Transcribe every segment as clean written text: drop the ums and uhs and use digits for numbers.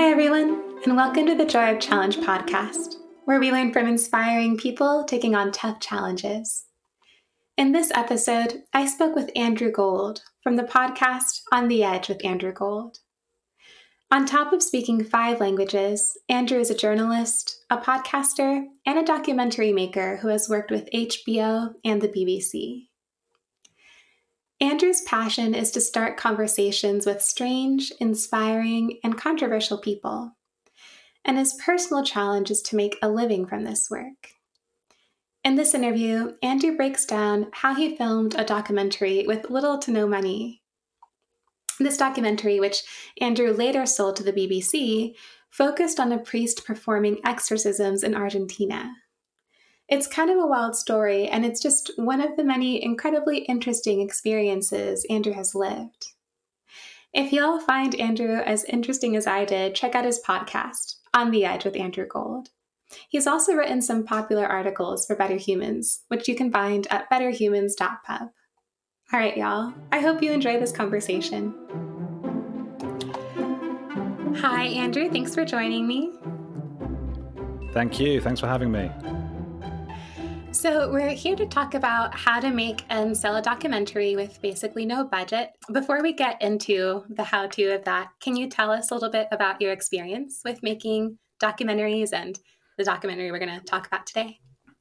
Hi, everyone, and welcome to the Joy of Challenge podcast, where we learn from inspiring people taking on tough challenges. In this episode, I spoke with Andrew Gold from the podcast On the Edge with Andrew Gold. On top of speaking 5 languages, Andrew is a journalist, a podcaster, and a documentary maker who has worked with HBO and the BBC. Andrew's passion is to start conversations with strange, inspiring, and controversial people, and his personal challenge is to make a living from this work. In this interview, Andrew breaks down how he filmed a documentary with little to no money. This documentary, which Andrew later sold to the BBC, focused on a priest performing exorcisms in Argentina. It's kind of a wild story, and it's just one of the many incredibly interesting experiences Andrew has lived. If y'all find Andrew as interesting as I did, check out his podcast, On the Edge with Andrew Gold. He's also written some popular articles for Better Humans, which you can find at betterhumans.pub. All right, y'all. I hope you enjoy this conversation. Hi, Andrew. Thanks for joining me. Thank you. Thanks for having me. So we're here to talk about how to make and sell a documentary with basically no budget. Before we get into the how-to of that, can you tell us a little bit about your experience with making documentaries and the documentary we're going to talk about today?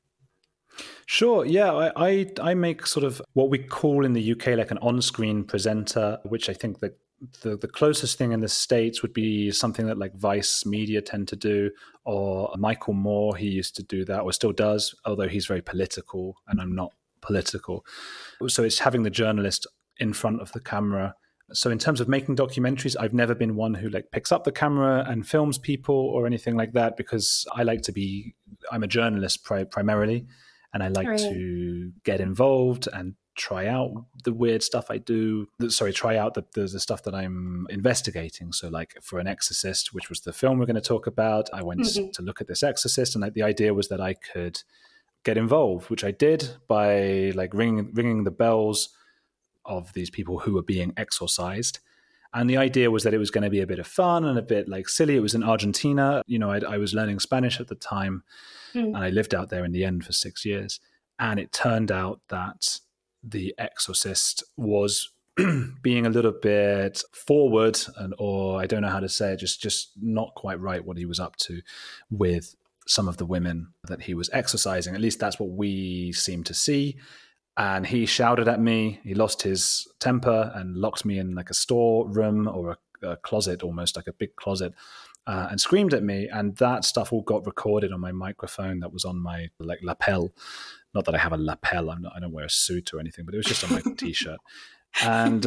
Sure. Yeah, I make sort of what we call in the UK like an on-screen presenter, which I think that the closest thing in the States would be something that like Vice Media tend to do, or Michael Moore, he used to do that, or still does, although he's very political and I'm not political. So it's having the journalist in front of the camera. So in terms of making documentaries, I've never been one who like picks up the camera and films people or anything like that, because I'm a journalist primarily, and I like to get involved and try out the weird stuff I do. Try out the stuff that I'm investigating. So like for An Exorcist, which was the film we're going to talk about, I went to look at this exorcist, and like the idea was that I could get involved, which I did by like ringing the bells of these people who were being exorcised. And the idea was that it was going to be a bit of fun and a bit like silly. It was in Argentina. You know, I was learning Spanish at the time, and I lived out there in the end for 6 years. And it turned out that the exorcist was being a little bit forward, or I don't know how to say it, just not quite right what he was up to with some of the women that he was exorcising. At least that's what we seem to see. And he shouted at me. He lost his temper and locked me in like a storeroom or a closet, almost like a big closet, and screamed at me. And that stuff all got recorded on my microphone that was on my like lapel. Not that I have a lapel. I don't wear a suit or anything, but it was just on my T-shirt. And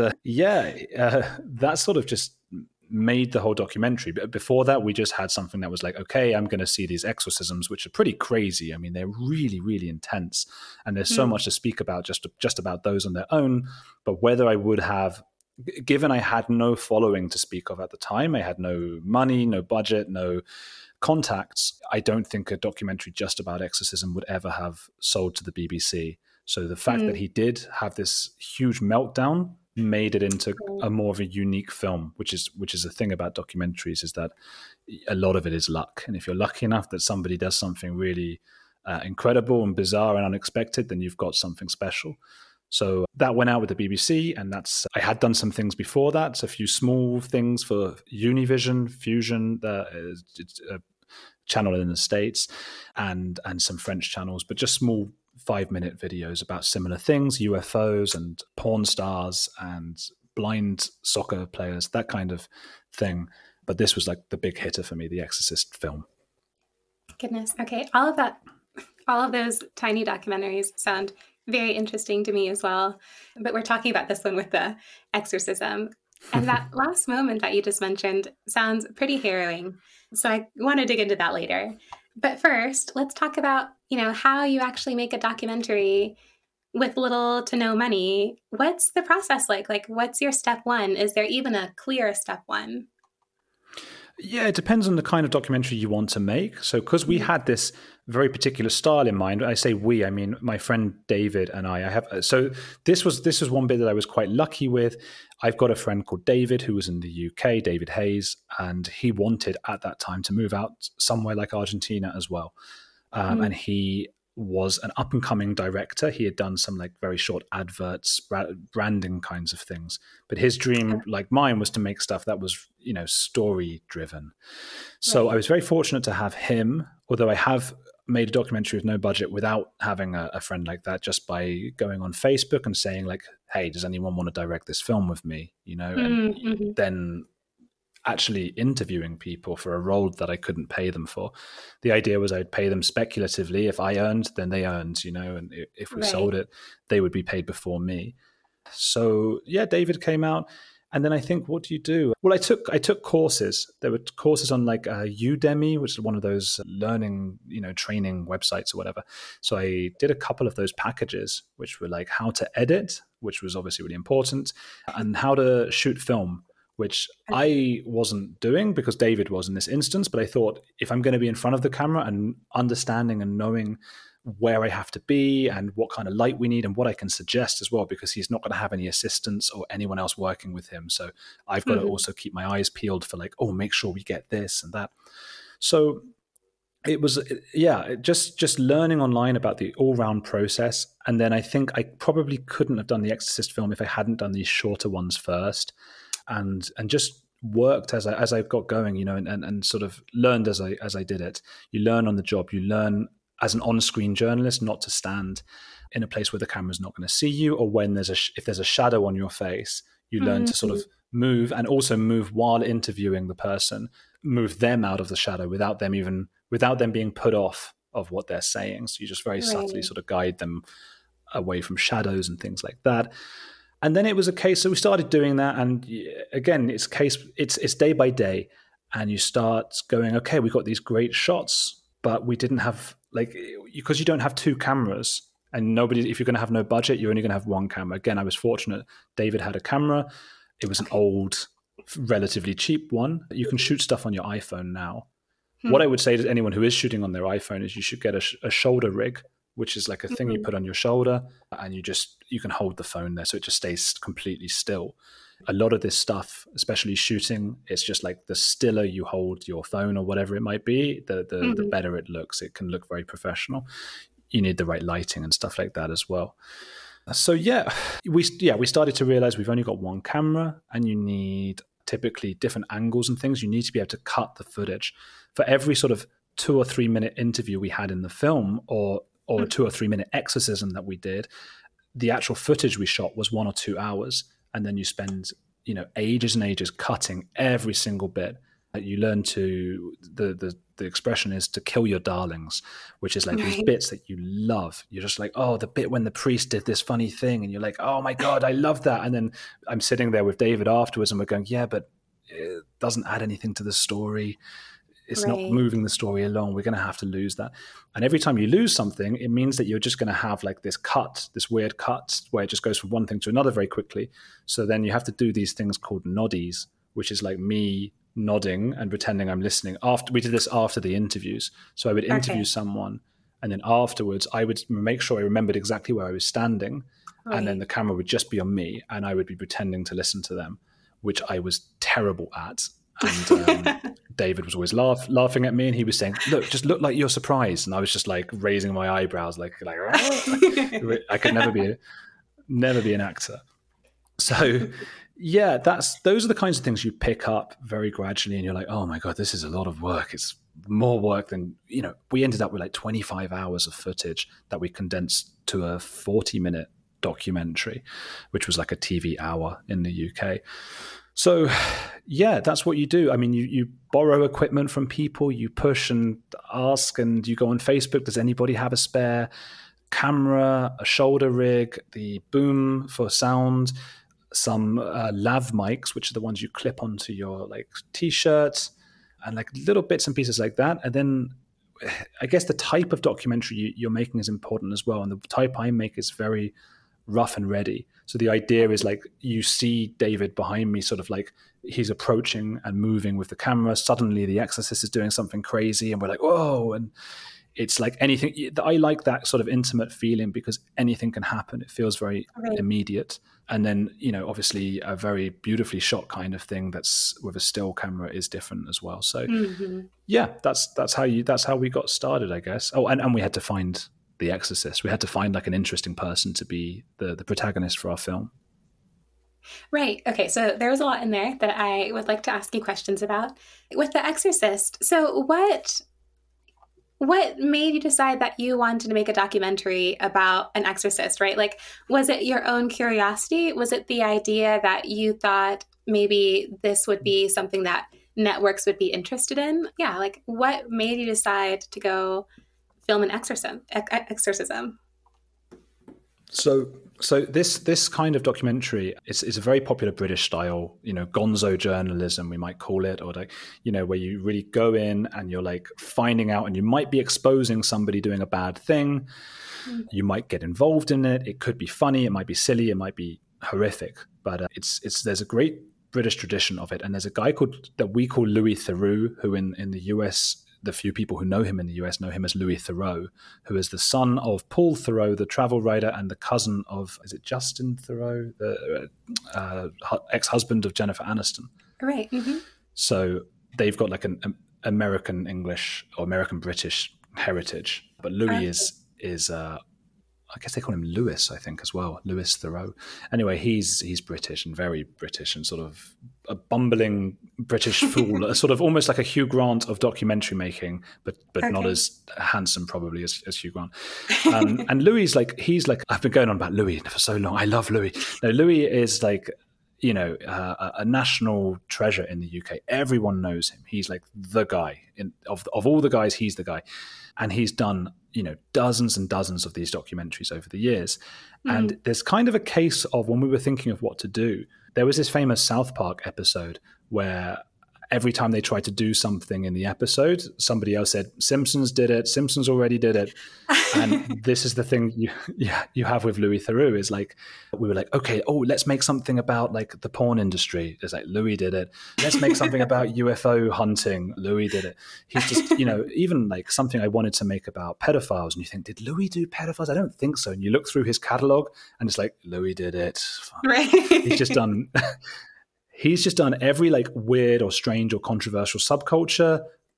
that sort of just made the whole documentary. But before that, we just had something that was like, okay, I'm going to see these exorcisms, which are pretty crazy. I mean, they're really, really intense. And there's so much to speak about just about those on their own. But whether I would have, given I had no following to speak of at the time, I had no money, no budget, no contacts, I don't think a documentary just about exorcism would ever have sold to the BBC. So the fact that he did have this huge meltdown made it into a more of a unique film, which is the thing about documentaries, is that a lot of it is luck. And if you're lucky enough that somebody does something really incredible and bizarre and unexpected, then you've got something special. So that went out with the BBC, and I had done some things before that, so a few small things for Univision, Fusion, it's a channel in the States, and some French channels, but just small 5-minute videos about similar things, UFOs and porn stars and blind soccer players, that kind of thing. But this was like the big hitter for me, the Exorcist film. Goodness. Okay. All of those tiny documentaries sound very interesting to me as well. But we're talking about this one with the exorcism. And that last moment that you just mentioned sounds pretty harrowing. So I want to dig into that later. But first, let's talk about, how you actually make a documentary with little to no money. What's the process like? Like, what's your step one? Is there even a clear step one? Yeah, it depends on the kind of documentary you want to make. So, because we had this very particular style in mind, I say we, I mean my friend David and I have. So this was one bit that I was quite lucky with. I've got a friend called David who was in the UK, David Hayes, and he wanted at that time to move out somewhere like Argentina as well. And he was an up and coming director. He had done some like very short adverts, branding kinds of things. But his dream, like mine, was to make stuff that was, story driven. So I was very fortunate to have him, although I have made a documentary with no budget without having a friend like that, just by going on Facebook and saying like, hey, does anyone want to direct this film with me? And then actually interviewing people for a role that I couldn't pay them for. The idea was I'd pay them speculatively. If I earned, then they earned, and if we sold it, they would be paid before me. So yeah, David came out. And then I think, what do you do? Well, I took courses. There were courses on like Udemy, which is one of those learning, training websites or whatever. So I did a couple of those packages, which were like how to edit, which was obviously really important, and how to shoot film, which I wasn't doing because David was in this instance. But I thought if I'm going to be in front of the camera and understanding and knowing where I have to be and what kind of light we need and what I can suggest as well, because he's not going to have any assistants or anyone else working with him. So I've got to also keep my eyes peeled for like, make sure we get this and that. So it was, just learning online about the all-round process. And then I think I probably couldn't have done the Exorcist film if I hadn't done these shorter ones first. And just worked as I got going, and sort of learned as I did it. You learn on the job. You learn as an on-screen journalist not to stand in a place where the camera's not going to see you, or when if there's a shadow on your face, you learn to sort of move, and also move while interviewing the person, move them out of the shadow without them being put off of what they're saying. So you just very subtly sort of guide them away from shadows and things like that. And then it was a case, so we started doing that. And again, it's day by day. And you start going, okay, we got these great shots, but we didn't have, like, because you don't have two cameras, and if you're going to have no budget, you're only going to have one camera. Again, I was fortunate. David had a camera. It was an old, relatively cheap one. You can shoot stuff on your iPhone now. What I would say to anyone who is shooting on their iPhone is you should get a shoulder rig, which is like a thing you put on your shoulder, and you can hold the phone there so it just stays completely still. A lot of this stuff, especially shooting, it's just like the stiller you hold your phone or whatever it might be, the better it looks. It can look very professional. You need the right lighting and stuff like that as well. So we started to realize we've only got one camera, and you need typically different angles and things. You need to be able to cut the footage. For every sort of 2 or 3 minute interview we had in the film, or a 2 or 3 minute exorcism that we did, the actual footage we shot was 1 or 2 hours. And then you spend, ages and ages cutting every single bit. You learn to, the expression is to kill your darlings, which is like these bits that you love. You're just like, oh, the bit when the priest did this funny thing. And you're like, oh my God, I love that. And then I'm sitting there with David afterwards and we're going, yeah, but it doesn't add anything to the story. It's not moving the story along. We're going to have to lose that. And every time you lose something, it means that you're just going to have like this weird cut where it just goes from one thing to another very quickly. So then you have to do these things called noddies, which is like me nodding and pretending I'm listening. We did this after the interviews. So I would interview someone, and then afterwards I would make sure I remembered exactly where I was standing. And then the camera would just be on me, and I would be pretending to listen to them, which I was terrible at. And David was always laughing at me, and he was saying, look, just look like you're surprised. And I was just like raising my eyebrows like I could never be an actor. So yeah, those are the kinds of things you pick up very gradually, and you're like, oh my God, this is a lot of work. It's more work than, we ended up with like 25 hours of footage that we condensed to a 40-minute documentary, which was like a TV hour in the UK. So yeah, that's what you do. I mean, you borrow equipment from people, you push and ask, and you go on Facebook, does anybody have a spare camera, a shoulder rig, the boom for sound, some lav mics, which are the ones you clip onto your like t-shirts, and like little bits and pieces like that. And then I guess the type of documentary you're making is important as well. And the type I make is very rough and ready. So the idea is like you see David behind me sort of like he's approaching and moving with the camera. Suddenly the exorcist is doing something crazy and we're like, whoa. And it's like anything. I like that sort of intimate feeling because anything can happen. It feels very immediate. And then, obviously a very beautifully shot kind of thing that's with a still camera is different as well. So yeah, that's how we got started, I guess. Oh, and we had to find the exorcist. We had to find like an interesting person to be the protagonist for our film. Right. Okay. So there was a lot in there that I would like to ask you questions about. With The Exorcist, so what made you decide that you wanted to make a documentary about an exorcist, right? Like, was it your own curiosity? Was it the idea that you thought maybe this would be something that networks would be interested in? Yeah. Like, what made you decide to go film an exorcism? So this kind of documentary is a very popular British style, gonzo journalism, we might call it, or like, where you really go in and you're like finding out, and you might be exposing somebody doing a bad thing. You might get involved in it. It could be funny. It might be silly. It might be horrific. But there's a great British tradition of it. And there's a guy that we call Louis Theroux, who in the US, the few people who know him in the US know him as Louis Theroux, who is the son of Paul Theroux, the travel writer, and the cousin of, is it Justin Theroux, the ex-husband of Jennifer Aniston? Right. Mm-hmm. So they've got like an American English or American British heritage, but Louis is I guess they call him Lewis, I think, as well. Louis Theroux. Anyway, he's British and very British and sort of a bumbling British fool, sort of almost like a Hugh Grant of documentary making, but not as handsome probably as Hugh Grant. And Louis he's like, I've been going on about Louis for so long. I love Louis. No, Louis is like, a national treasure in the UK. Everyone knows him. He's like the guy of all the guys. He's the guy, and he's done dozens and dozens of these documentaries over the years. And there's kind of a case of when we were thinking of what to do, there was this famous South Park episode where every time they tried to do something in the episode, somebody else said, Simpsons did it, Simpsons already did it. And this is the thing you have with Louis Theroux is like, we were like, okay, let's make something about like the porn industry. It's like, Louis did it. Let's make something about UFO hunting. Louis did it. He's just, even like something I wanted to make about pedophiles. And you think, did Louis do pedophiles? I don't think so. And you look through his catalog and it's like, Louis did it. Right. He's just done... He's just done every like weird or strange or controversial subculture,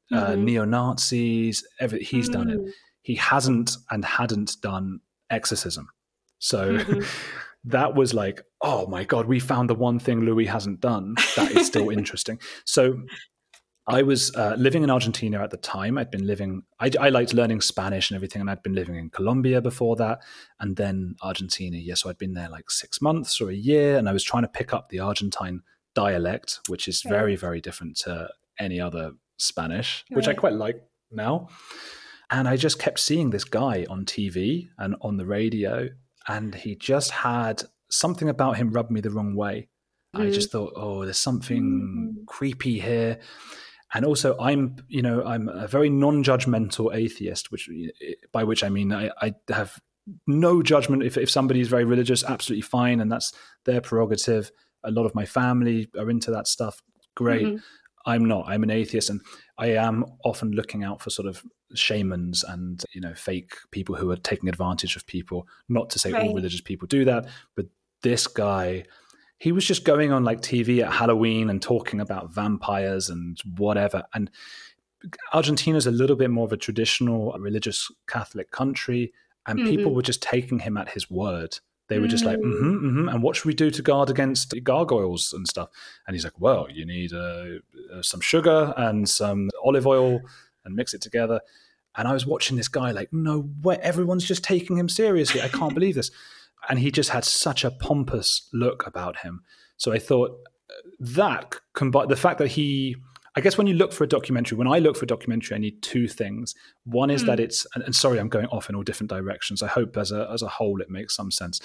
neo-Nazis, he's done it. He hasn't and hadn't done exorcism. So that was like, oh my God, we found the one thing Louis hasn't done that is still interesting. So I was living in Argentina at the time. I'd been living, I liked learning Spanish and everything, and I'd been living in Colombia before that, and then Argentina. Yeah, so I'd been there like 6 months or a year, and I was trying to pick up the Argentine dialect, which is very, very different to any other Spanish, which I quite like now. And I just kept seeing this guy on TV and on the radio, and he just had something about him rubbed me the wrong way. I just thought, there's something creepy here. And also I'm a very non-judgmental atheist, by which I mean I have no judgment. If somebody is very religious, absolutely fine, and that's their prerogative. A lot of my family are into that stuff. Great. I'm not. I'm an atheist, and I am often looking out for sort of shamans and fake people who are taking advantage of people. Not to say all religious people do that, but this guy, he was just going on like TV at Halloween and talking about vampires and whatever. And Argentina's a little bit more of a traditional religious Catholic country, and people were just taking him at his word. They were just like, and what should we do to guard against gargoyles and stuff? And he's like, well, you need some sugar and some olive oil and mix it together. And I was watching this guy like, no way, everyone's just taking him seriously. I can't believe this. And he just had such a pompous look about him. So I thought that combined the fact that I guess when you look for a documentary, when I look for a documentary, I need two things. One is that it's, and sorry, I'm going off in all different directions. I hope as a whole it makes some sense.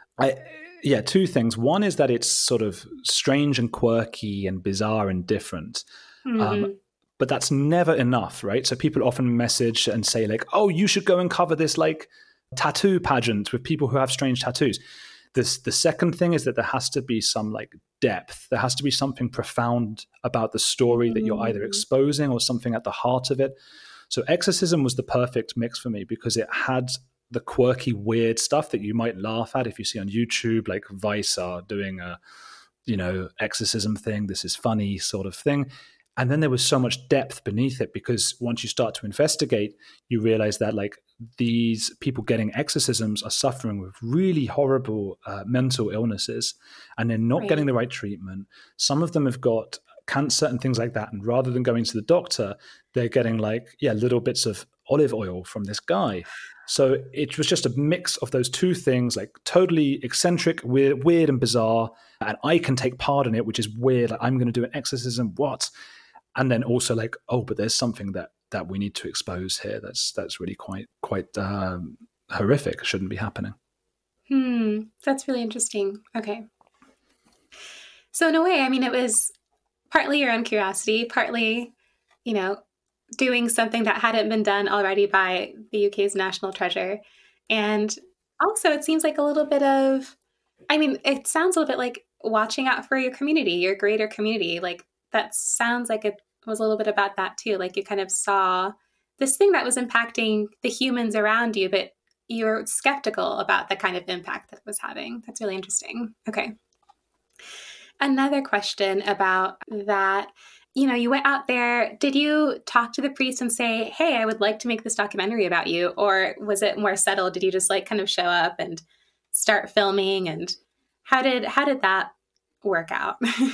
Two things. One is that it's sort of strange and quirky and bizarre and different. But that's never enough, right? So people often message and say like, oh, you should go and cover this like tattoo pageant with people who have strange tattoos. The second thing is that there has to be some like depth. There has to be something profound about the story that you're either exposing or something at the heart of it. So Exorcism was the perfect mix for me because it had the quirky, weird stuff that you might laugh at if you see on YouTube, like Vice are doing a, exorcism thing. This is funny sort of thing. And then there was so much depth beneath it because once you start to investigate, you realize that like these people getting exorcisms are suffering with really horrible mental illnesses and they're not getting the right treatment. Some of them have got cancer and things like that. And rather than going to the doctor, they're getting little bits of olive oil from this guy. So it was just a mix of those two things, like totally eccentric, weird and bizarre. And I can take part in it, which is weird. Like, I'm going to do an exorcism. What? And then also like, oh, but there's something that we need to expose here. That's really quite horrific. It shouldn't be happening. That's really interesting. Okay. So in a way, I mean, it was partly your own curiosity, partly, doing something that hadn't been done already by the UK's national treasure. And also it seems like a little bit of, it sounds a little bit like watching out for your community, your greater community. Like that sounds like it was a little bit about that too. Like you kind of saw this thing that was impacting the humans around you, but you're skeptical about the kind of impact that it was having. That's really interesting. Okay. Another question about that. You went out there. Did you talk to the priest and say, hey, I would like to make this documentary about you? Or was it more settled? Did you just like kind of show up and start filming? And how did that work out?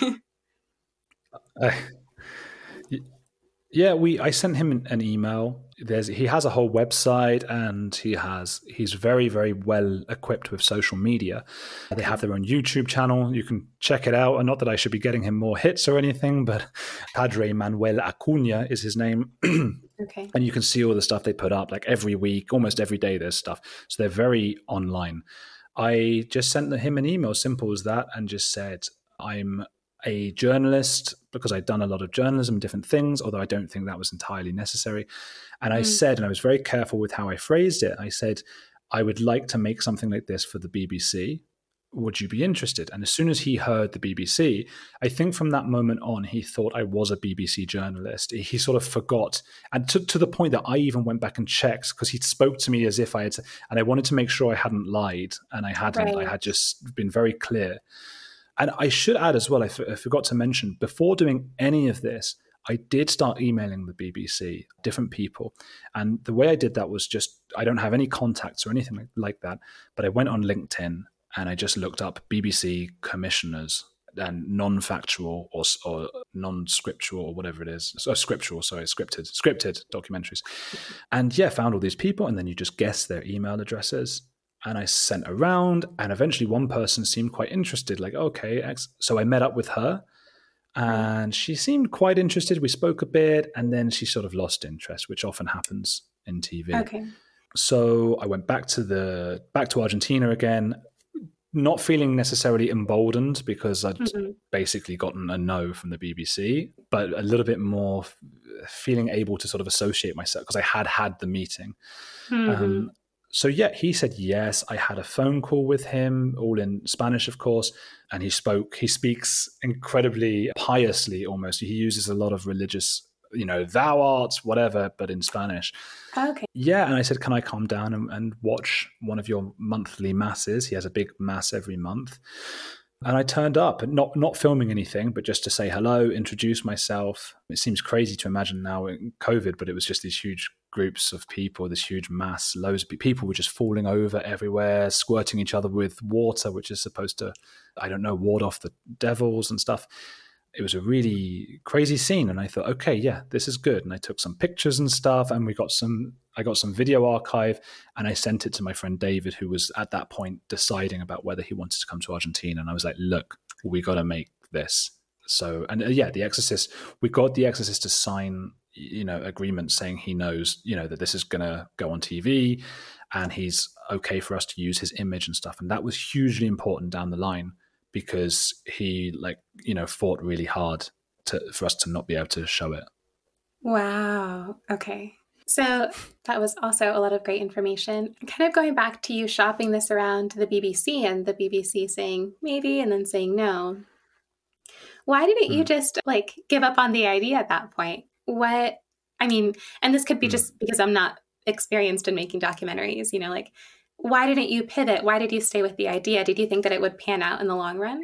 I sent him an email. He has a whole website and he's very, very well equipped with social media. They have their own YouTube channel. You can check it out. And not that I should be getting him more hits or anything, but Padre Manuel Acuna is his name. Okay. And you can see all the stuff they put up like every week, almost every day there's stuff. So they're very online. I just sent him an email, simple as that, and just said, I'm a journalist because I'd done a lot of journalism, different things, although I don't think that was entirely necessary. And I said, and I was very careful with how I phrased it, I said, I would like to make something like this for the BBC. Would you be interested? And as soon as he heard the BBC, I think from that moment on, he thought I was a BBC journalist. He sort of forgot. And to the point that I even went back and checked because he spoke to me as if I had, and I wanted to make sure I hadn't lied. And I hadn't. Right. I had just been very clear. And I should add as well, I forgot to mention, before doing any of this, I did start emailing the BBC, different people. And the way I did that was just, I don't have any contacts or anything like that, but I went on LinkedIn and I just looked up BBC commissioners and non-factual or non-scriptural or whatever it is. Scripted documentaries. And found all these people, and then you just guess their email addresses. And I sent around, and eventually one person seemed quite interested, like, okay. So I met up with her, and she seemed quite interested. We spoke a bit, and then she sort of lost interest, which often happens in TV. Okay. So I went back to Argentina again, not feeling necessarily emboldened because I'd basically gotten a no from the BBC, but a little bit more feeling able to sort of associate myself because I had the meeting. So he said yes. I had a phone call with him, all in Spanish, of course, and he speaks incredibly piously almost. He uses a lot of religious, thou art, whatever, but in Spanish. Okay. Yeah, and I said, can I come down and watch one of your monthly masses? He has a big mass every month. And I turned up, not filming anything, but just to say hello, introduce myself. It seems crazy to imagine now in COVID, but it was just these huge groups of people, this huge mass. Loads of people were just falling over everywhere, squirting each other with water, which is supposed to, ward off the devils and stuff. It was a really crazy scene. And I thought, okay, yeah, this is good. And I took some pictures and stuff, and I got some video archive, and I sent it to my friend David, who was at that point deciding about whether he wanted to come to Argentina. And I was like, look, we got to make this. So, and The Exorcist, we got The Exorcist to sign, agreements saying he knows, that this is going to go on TV and he's okay for us to use his image and stuff. And that was hugely important down the line because he fought really hard for us to not be able to show it. Wow. Okay. So that was also a lot of great information. Kind of going back to you shopping this around to the BBC and the BBC saying maybe and then saying no. Why didn't you Mm, just like give up on the idea at that point? What, I mean, and this could be mm. just because I'm not experienced in making documentaries, like why didn't you pivot? Why did you stay with the idea? Did you think that it would pan out in the long run?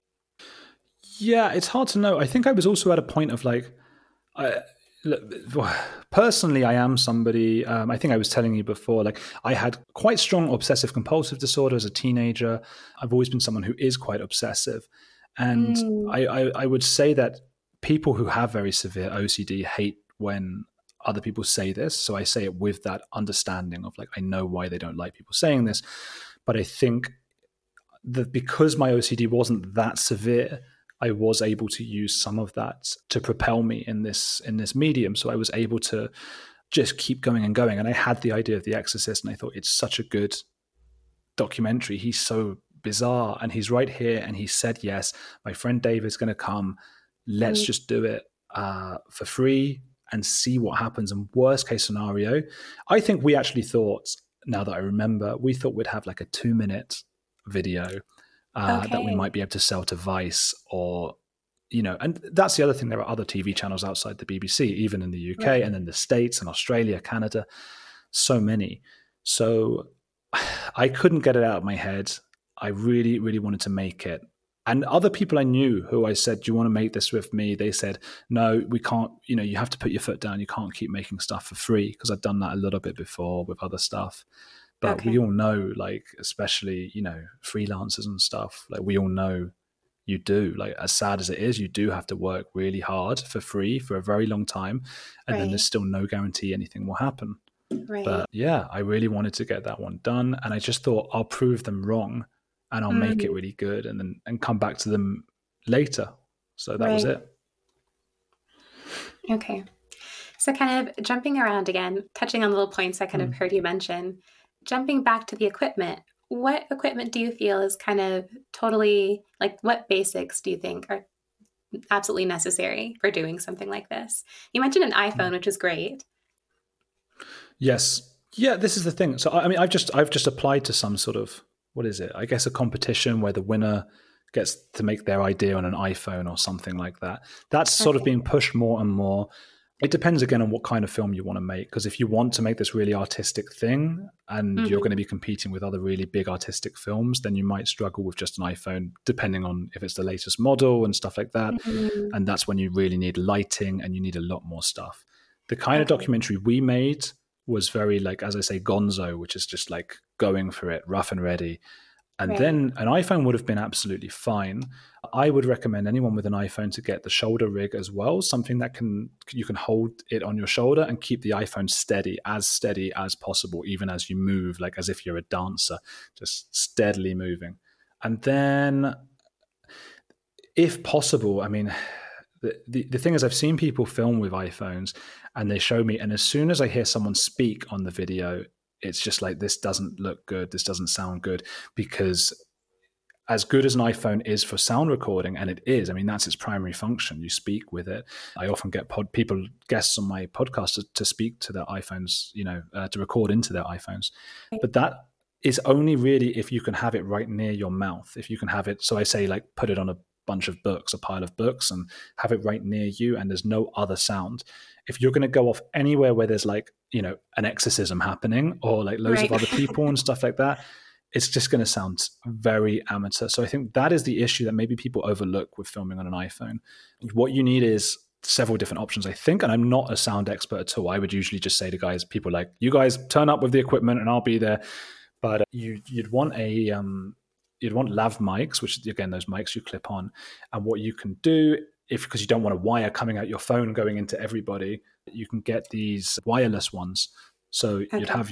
Yeah, it's hard to know. I think I was also at a point of like, I, personally, I am somebody, I think I was telling you before, like I had quite strong obsessive compulsive disorder as a teenager. I've always been someone who is quite obsessive. And Mm, I would say that people who have very severe OCD hate when other people say this. So I say it with that understanding of like, I know why they don't like people saying this. But I think that because my OCD wasn't that severe, I was able to use some of that to propel me in this medium. So I was able to just keep going and going. And I had the idea of The Exorcist, and I thought it's such a good documentary. He's so bizarre, and he's right here, and he said yes. My friend Dave is going to come. Let's mm, just do it for free and see what happens. And worst case scenario, I think we actually thought. Now that I remember, we thought we'd have like a 2-minute video that we okay. might be able to sell to Vice or, and that's the other thing. There are other TV channels outside the BBC, even in the UK Right. and in the States and Australia, Canada, so many. So I couldn't get it out of my head. I really, really wanted to make it. And other people I knew who I said, do you want to make this with me? They said, no, we can't, you have to put your foot down. You can't keep making stuff for free, because I've done that a little bit before with other stuff. But we Okay. all know, like, especially, freelancers and stuff, like we all know you do, like, as sad as it is, you do have to work really hard for free for a very long time. And then there's Right. still no guarantee anything will happen. Right. But yeah, I really wanted to get that one done. And I just thought I'll prove them wrong and I'll make it Mm, really good and come back to them later. So that was right. it. Okay. So, kind of jumping around again, touching on little points I kind of Mm. heard you mention, jumping back to the equipment, what equipment do you feel is kind of totally like what basics do you think are absolutely necessary for doing something like this? You mentioned an iPhone, Mm. which is great. Yes. Yeah, this is the thing. So I mean, I've just applied to some sort of, what is it? I guess a competition where the winner gets to make their idea on an iPhone or something like that. That's sort of Okay. being pushed more and more. It depends again on what kind of film you want to make, because if you want to make this really artistic thing and you're going Hmm. to be competing with other really big artistic films, then you might struggle with just an iPhone, depending on if it's the latest model and stuff like that. Hmm. And that's when you really need lighting and you need a lot more stuff. The kind of Okay. documentary we made was very, like, as I say, gonzo, which is just like going for it, rough and ready. And Right. then an iPhone would have been absolutely fine. I would recommend anyone with an iPhone to get the shoulder rig as well, something that you can hold it on your shoulder and keep the iPhone steady as possible, even as you move, like as if you're a dancer, just steadily moving. And then, if possible, I mean, the thing is, I've seen people film with iPhones and they show me, and as soon as I hear someone speak on the video, it's just like, this doesn't look good, this doesn't sound good, because as good as an iPhone is for sound recording, and it is, I mean, that's its primary function. You speak with it. I often get guests on my podcast to speak to their iPhones, to record into their iPhones. But that is only really if you can have it right near your mouth. If you can have it, so I say, like, put it on a bunch of books, a pile of books, and have it right near you, and there's no other sound. If you're going to go off anywhere where there's, like, an exorcism happening or like loads of Right. other people and stuff like that, it's just going to sound very amateur. So I think that is the issue that maybe people overlook with filming on an iPhone. What you need is several different options, I think. And I'm not a sound expert at all. I would usually just say to people like, you guys turn up with the equipment and I'll be there. But you'd want you'd want lav mics, which, again, those mics you clip on. And what you can do, because you don't want a wire coming out your phone going into everybody, you can get these wireless ones. So you'd Okay. have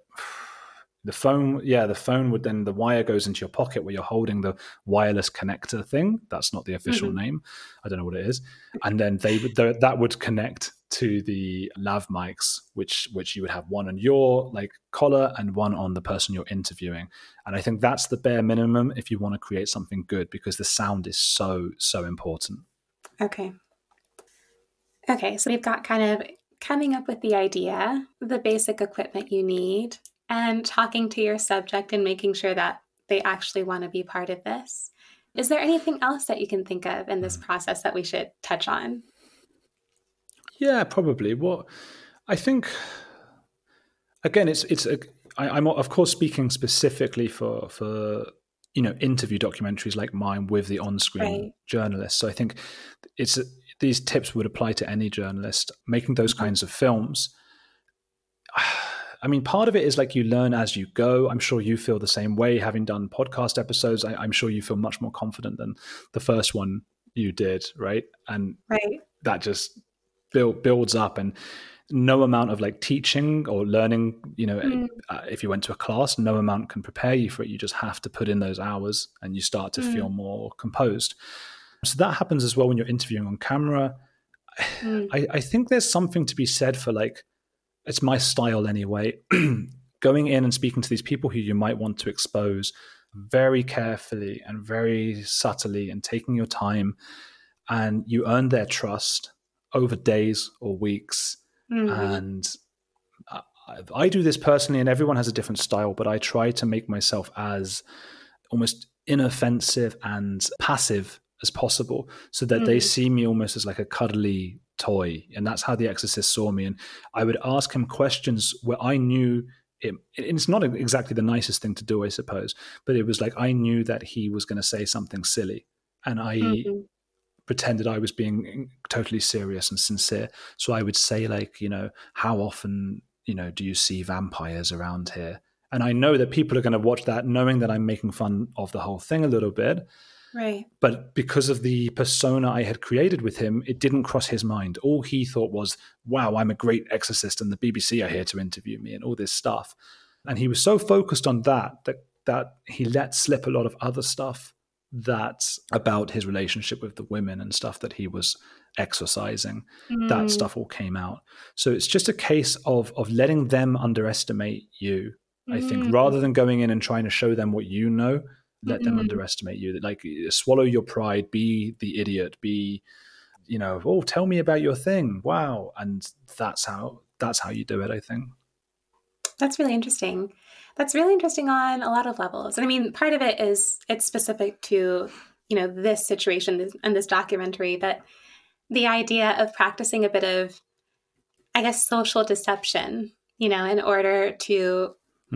the phone, the phone would then, the wire goes into your pocket where you're holding the wireless connector thing. That's not the official Hmm. name. I don't know what it is. And then that would connect to the lav mics, which you would have one on your, like, collar and one on the person you're interviewing. And I think that's the bare minimum if you want to create something good, because the sound is so, so important. Okay. Okay. So we've got kind of coming up with the idea, the basic equipment you need, and talking to your subject and making sure that they actually want to be part of this. Is there anything else that you can think of in this process that we should touch on? Yeah, probably. What I think, again, I'm of course speaking specifically for interview documentaries like mine with the on-screen journalist. So I think these tips would apply to any journalist making those kinds of films. I mean, part of it is like you learn as you go. I'm sure you feel the same way, having done podcast episodes. I'm sure you feel much more confident than the first one you did, right? And that just builds up, and no amount of like teaching or learning, if you went to a class, no amount can prepare you for it. You just have to put in those hours and you start to feel more composed. So that happens as well when you're interviewing on camera. I think there's something to be said for, like, it's my style anyway, going in and speaking to these people who you might want to expose very carefully and very subtly and taking your time, and you earn their trust over days or weeks. And I do this personally, and everyone has a different style, but I try to make myself as almost inoffensive and passive as possible, so that they see me almost as like a cuddly toy. And that's how The Exorcist saw me. And I would ask him questions where I knew it's not exactly the nicest thing to do, I suppose, but it was like I knew that he was going to say something silly, and I pretended I was being totally serious and sincere. So I would say, like, how often, do you see vampires around here? And I know that people are going to watch that knowing that I'm making fun of the whole thing a little bit. Right. But because of the persona I had created with him, it didn't cross his mind. All he thought was, wow, I'm a great exorcist and the BBC are here to interview me and all this stuff. And he was so focused on that he let slip a lot of other stuff that's about his relationship with the women and stuff that he was exorcising. That stuff all came out. So it's just a case of letting them underestimate you, I think, rather than going in and trying to show them what you know. Let them underestimate you. Like, swallow your pride, be the idiot, be, oh, tell me about your thing. Wow. And that's how you do it, I think. That's really interesting. That's really interesting on a lot of levels. And I mean, part of it is it's specific to, this situation and this documentary, that the idea of practicing a bit of, I guess, social deception, in order to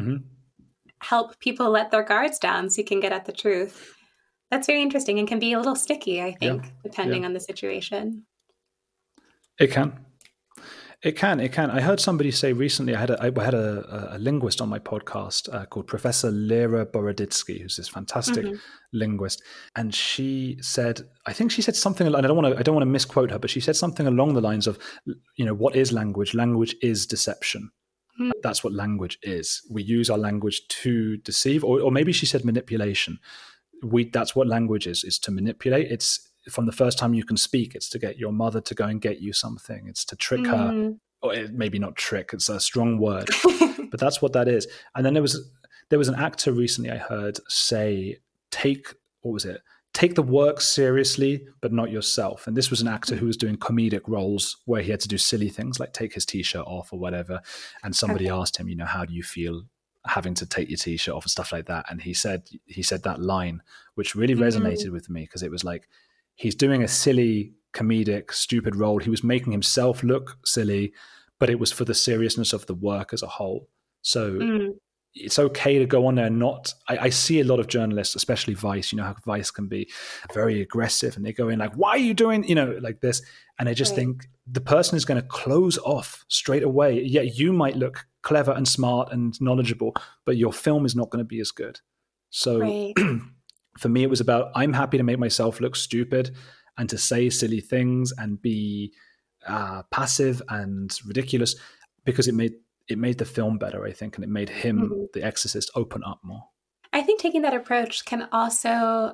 help people let their guards down so you can get at the truth. That's very interesting and can be a little sticky, I think, depending on the situation. It can. I heard somebody say recently, I had a linguist on my podcast called Professor Lera Boroditsky, who's this fantastic linguist. And she said, I think she said something, and I don't want to misquote her, but she said something along the lines of, what is language? Language is deception. That's what language is. We use our language to deceive, or maybe she said manipulation. That's what language is to manipulate. It's from the first time you can speak, it's to get your mother to go and get you something. It's to trick her, or maybe not trick, it's a strong word, but that's what that is. And then there was an actor recently I heard say, take the work seriously, but not yourself. And this was an actor who was doing comedic roles where he had to do silly things like take his t-shirt off or whatever. And somebody asked him, how do you feel having to take your t-shirt off and stuff like that? And he said that line, which really resonated with me, because it was like, he's doing a silly, comedic, stupid role. He was making himself look silly, but it was for the seriousness of the work as a whole. So it's okay to go on there and not. I see a lot of journalists, especially Vice, how Vice can be very aggressive, and they go in like, why are you doing, like this? And I just think the person is going to close off straight away. Yeah, you might look clever and smart and knowledgeable, but your film is not going to be as good. So for me, it was about, I'm happy to make myself look stupid and to say silly things and be passive and ridiculous, because it made the film better, I think, and it made him, the exorcist, open up more. I think taking that approach can also,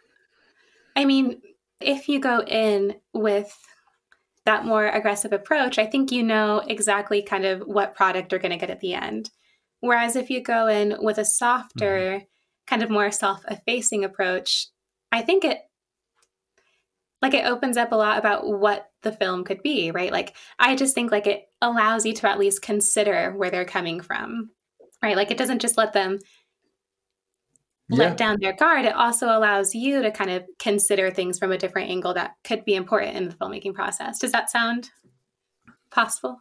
I mean, if you go in with that more aggressive approach, I think you know exactly kind of what product you're going to get at the end. Whereas if you go in with a softer, kind of more self-effacing approach, I think like it opens up a lot about what the film could be, right? Like I just think like it allows you to at least consider where they're coming from, right? Like it doesn't just let them let down their guard. It also allows you to kind of consider things from a different angle that could be important in the filmmaking process. Does that sound possible?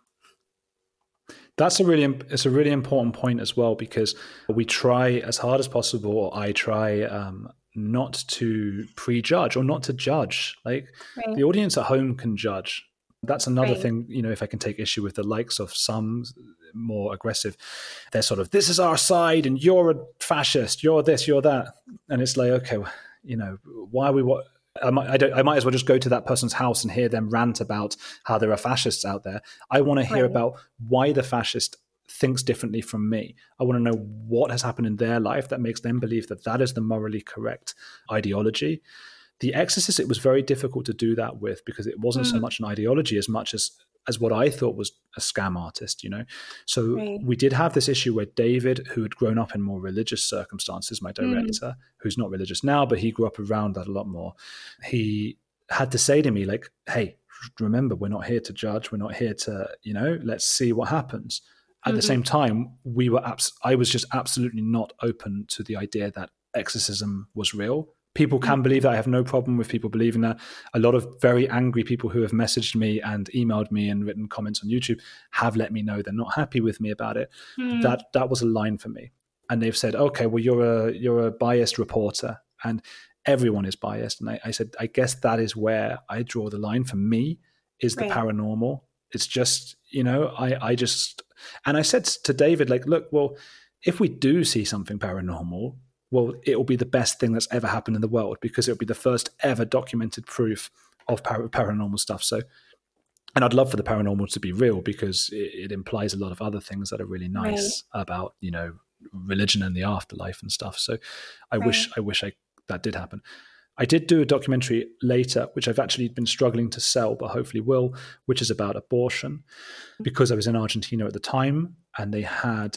It's a really important point as well, because we try as hard as possible, or I try not to prejudge or not to judge. Like the audience at home can judge. That's another thing, if I can take issue with the likes of some more aggressive, they're sort of, this is our side and you're a fascist, you're this, you're that. And it's like, okay, why are we, I might as well just go to that person's house and hear them rant about how there are fascists out there. I want to hear about why the fascist thinks differently from me. I want to know what has happened in their life that makes them believe that that is the morally correct ideology. The Exorcist, it was very difficult to do that with, because it wasn't so much an ideology as much as what I thought was a scam artist, So we did have this issue where David, who had grown up in more religious circumstances, my director, who's not religious now, but he grew up around that a lot more. He had to say to me, like, hey, remember, we're not here to judge. We're not here to, let's see what happens. At the same time, I was just absolutely not open to the idea that exorcism was real. People can believe that. I have no problem with people believing that. A lot of very angry people who have messaged me and emailed me and written comments on YouTube have let me know they're not happy with me about it. That was a line for me. And they've said, okay, well, you're a biased reporter, and everyone is biased. And I said, I guess that is where I draw the line. For me, is the paranormal. It's just, and I said to David, like, look, well, if we do see something paranormal, well, it will be the best thing that's ever happened in the world, because it will be the first ever documented proof of paranormal stuff. So, and I'd love for the paranormal to be real, because it implies a lot of other things that are really nice about, religion and the afterlife and stuff. So I wish that did happen. I did do a documentary later, which I've actually been struggling to sell, but hopefully will, which is about abortion, because I was in Argentina at the time, and they had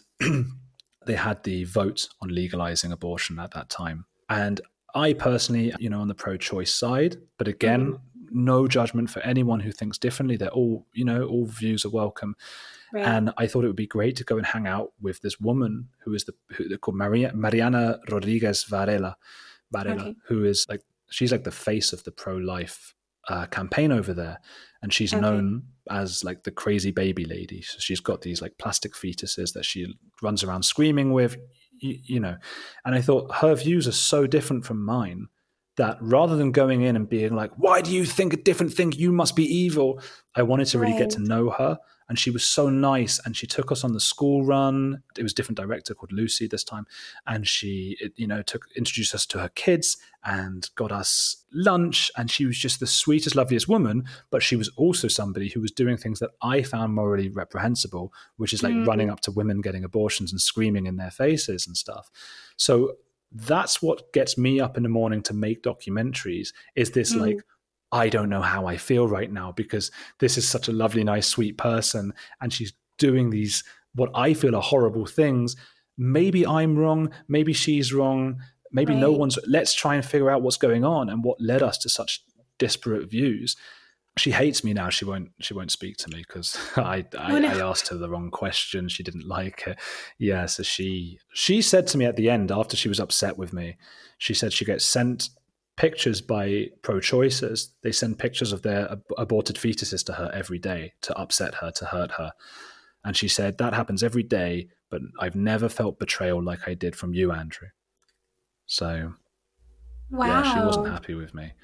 the vote on legalizing abortion at that time. And I personally, on the pro-choice side, but again, no judgment for anyone who thinks differently. They're all, all views are welcome. Right. And I thought it would be great to go and hang out with this woman who they're called Mariana Rodriguez Varela, who is she's like the face of the pro-life campaign over there. And she's known as like the crazy baby lady. So she's got these like plastic fetuses that she runs around screaming with, And I thought her views are so different from mine that rather than going in and being like, why do you think a different thing? You must be evil. I wanted to really get to know her. And she was so nice. And she took us on the school run. It was a different director called Lucy this time. And she, introduced us to her kids and got us lunch. And she was just the sweetest, loveliest woman. But she was also somebody who was doing things that I found morally reprehensible, which is like running up to women getting abortions and screaming in their faces and stuff. So that's what gets me up in the morning to make documentaries, is this like, I don't know how I feel right now, because this is such a lovely, nice, sweet person, and she's doing these, what I feel are horrible things. Maybe I'm wrong. Maybe she's wrong. Maybe no one's. Let's try and figure out what's going on and what led us to such disparate views. She hates me now. She won't speak to me because I asked her the wrong question. She didn't like it. Yeah, so she said to me at the end, after she was upset with me, she said she gets sent pictures by pro-choicers. They send pictures of their aborted fetuses to her every day to upset her, to hurt her. And she said, that happens every day, but I've never felt betrayal like I did from you, Andrew. So, yeah, she wasn't happy with me.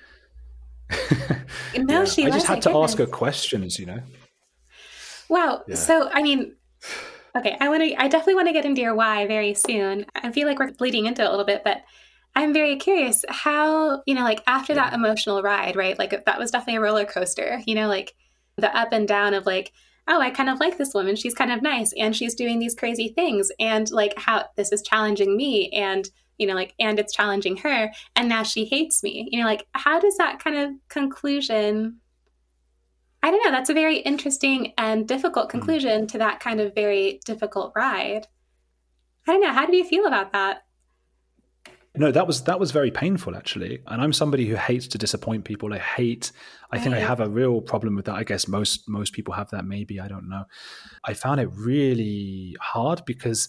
No, I just had to ask her questions, Wow. Yeah. So, I mean, okay, I definitely want to get into your why very soon. I feel like we're bleeding into it a little bit, but I'm very curious how, after that emotional ride, right? Like that was definitely a roller coaster, like the up and down of like, oh, I kind of like this woman. She's kind of nice and she's doing these crazy things, and like how this is challenging me, and and it's challenging her, and now she hates me. How does that kind of conclusion, I don't know, that's a very interesting and difficult conclusion to that kind of very difficult ride. I don't know. How do you feel about that? No, that was very painful, actually. And I'm somebody who hates to disappoint people. I think I have a real problem with that. I guess most people have that, maybe, I don't know. I found it really hard because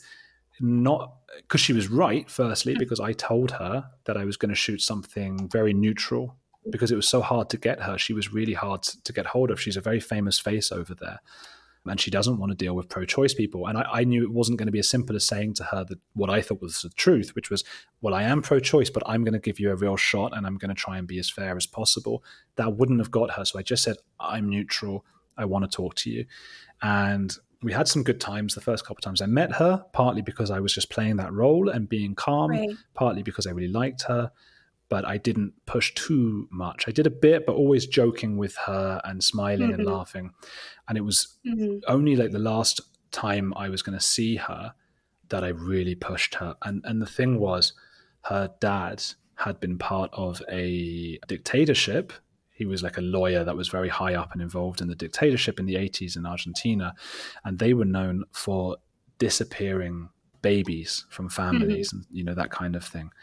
she was right, firstly, because I told her that I was going to shoot something very neutral, because it was so hard to get her. She was really hard to get hold of. She's a very famous face over there, and she doesn't want to deal with pro-choice people. And I knew it wasn't going to be as simple as saying to her that what I thought was the truth, which was, well, I am pro-choice, but I'm going to give you a real shot and I'm going to try and be as fair as possible. That wouldn't have got her. So I just said, I'm neutral. I want to talk to you. And we had some good times the first couple of times I met her, partly because I was just playing that role and being calm, partly because I really liked her. But I didn't push too much. I did a bit, but always joking with her and smiling and laughing. And it was only like the last time I was going to see her that I really pushed her. And the thing was, her dad had been part of a dictatorship. He was like a lawyer that was very high up and involved in the dictatorship in the 80s in Argentina. And they were known for disappearing babies from families and, that kind of thing.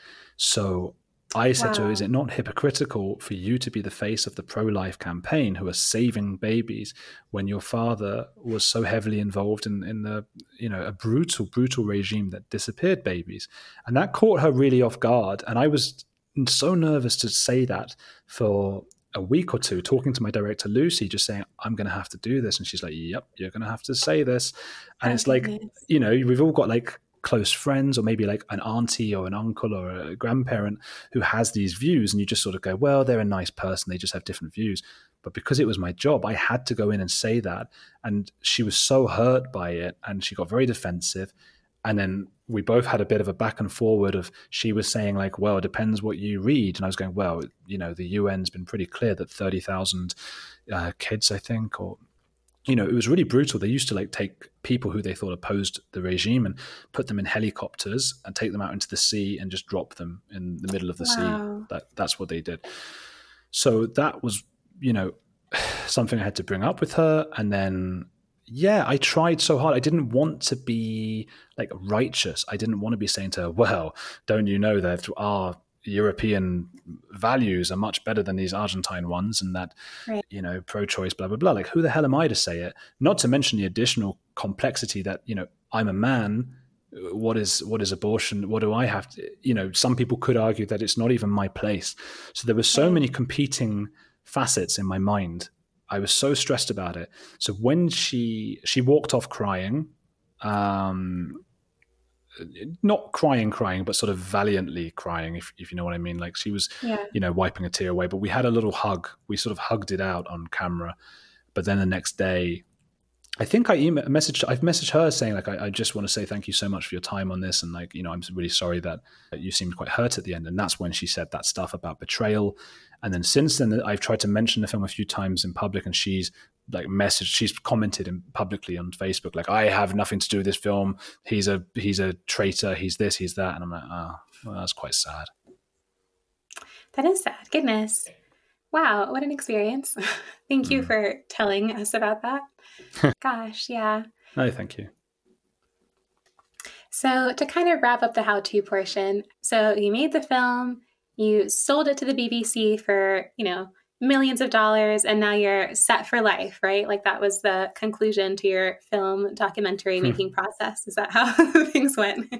So I said to her, is it not hypocritical for you to be the face of the pro-life campaign who are saving babies when your father was so heavily involved in the, a brutal regime that disappeared babies? And that caught her really off guard. And I was so nervous to say that for a week or two, talking to my director, Lucy, just saying, I'm going to have to do this. And she's like, yep, you're going to have to say this. And it's like, we've all got like close friends or maybe like an auntie or an uncle or a grandparent who has these views, and you just sort of go, well, they're a nice person, they just have different views. But because it was my job, I had to go in and say that. And she was so hurt by it and she got very defensive. And then we both had a bit of a back and forward of, she was saying like, well, it depends what you read. And I was going, well, the UN's been pretty clear that 30,000 kids, I think, or it was really brutal. They used to like take people who they thought opposed the regime and put them in helicopters and take them out into the sea and just drop them in the middle of the sea. That's what they did. So that was, something I had to bring up with her. And then, I tried so hard. I didn't want to be like righteous. I didn't want to be saying to her, well, don't you know that our European values are much better than these Argentine ones, and that, pro-choice, blah, blah, blah. Like, who the hell am I to say it? Not to mention the additional complexity that, I'm a man. What is abortion? What do I have to, some people could argue that it's not even my place. So there were so many competing facets in my mind. I was so stressed about it. So when she walked off crying, not crying, but sort of valiantly crying, if you know what I mean. Like she was, wiping a tear away, but we had a little hug. We sort of hugged it out on camera. But then the next day, I think I've messaged her saying like, I just want to say thank you so much for your time on this. And like, I'm really sorry that you seemed quite hurt at the end. And that's when she said that stuff about betrayal. And then since then, I've tried to mention the film a few times in public, and she's commented publicly on Facebook, like, I have nothing to do with this film. He's a traitor. He's this, he's that. And I'm like, well, that's quite sad. That is sad. Goodness. Wow. What an experience. Thank you for telling us about that. Gosh. Yeah. No, thank you. So to kind of wrap up the how-to portion. So you made the film, you sold it to the BBC for, millions of dollars, and now you're set for life, right? Like that was the conclusion to your film documentary making process. Is that how things went?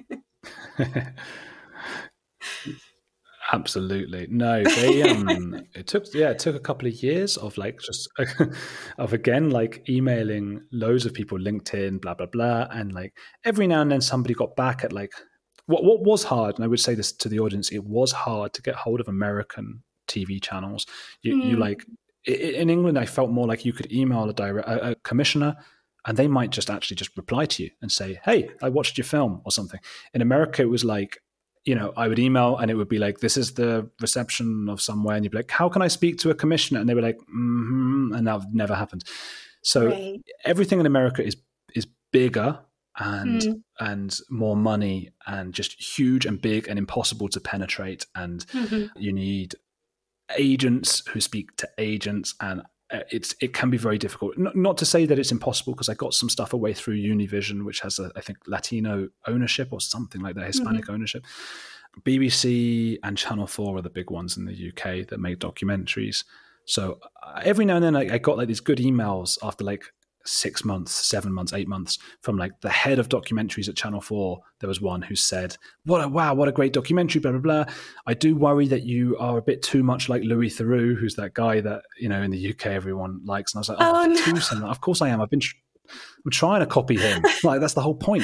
Absolutely. No, they it took a couple of years of like just of again like emailing loads of people, LinkedIn, blah blah blah, and like every now and then somebody got back at like what was hard, and I would say this to the audience, it was hard to get hold of American TV channels. You like in England, I felt more like you could email a commissioner and they might just reply to you and say, hey, I watched your film or something. In America, it was like, I would email and it would be like, this is the reception of somewhere. And you'd be like, how can I speak to a commissioner? And they were like, and that never happened. So everything in America is bigger and more money and just huge and big and impossible to penetrate. And you need agents who speak to agents, and it can be very difficult. Not to say that it's impossible, because I got some stuff away through Univision, which has I think Latino ownership or something like that, Hispanic ownership. BBC and Channel 4 are the big ones in the UK that make documentaries. So every now and then I got like these good emails after like 6 months, 7 months, 8 months from like the head of documentaries at Channel 4. There was one who said, what a great documentary, blah, blah, blah. I do worry that you are a bit too much like Louis Theroux, who's that guy that, in the UK everyone likes. And I was like, too similar. Of course I am. I'm trying to copy him. Like, that's the whole point.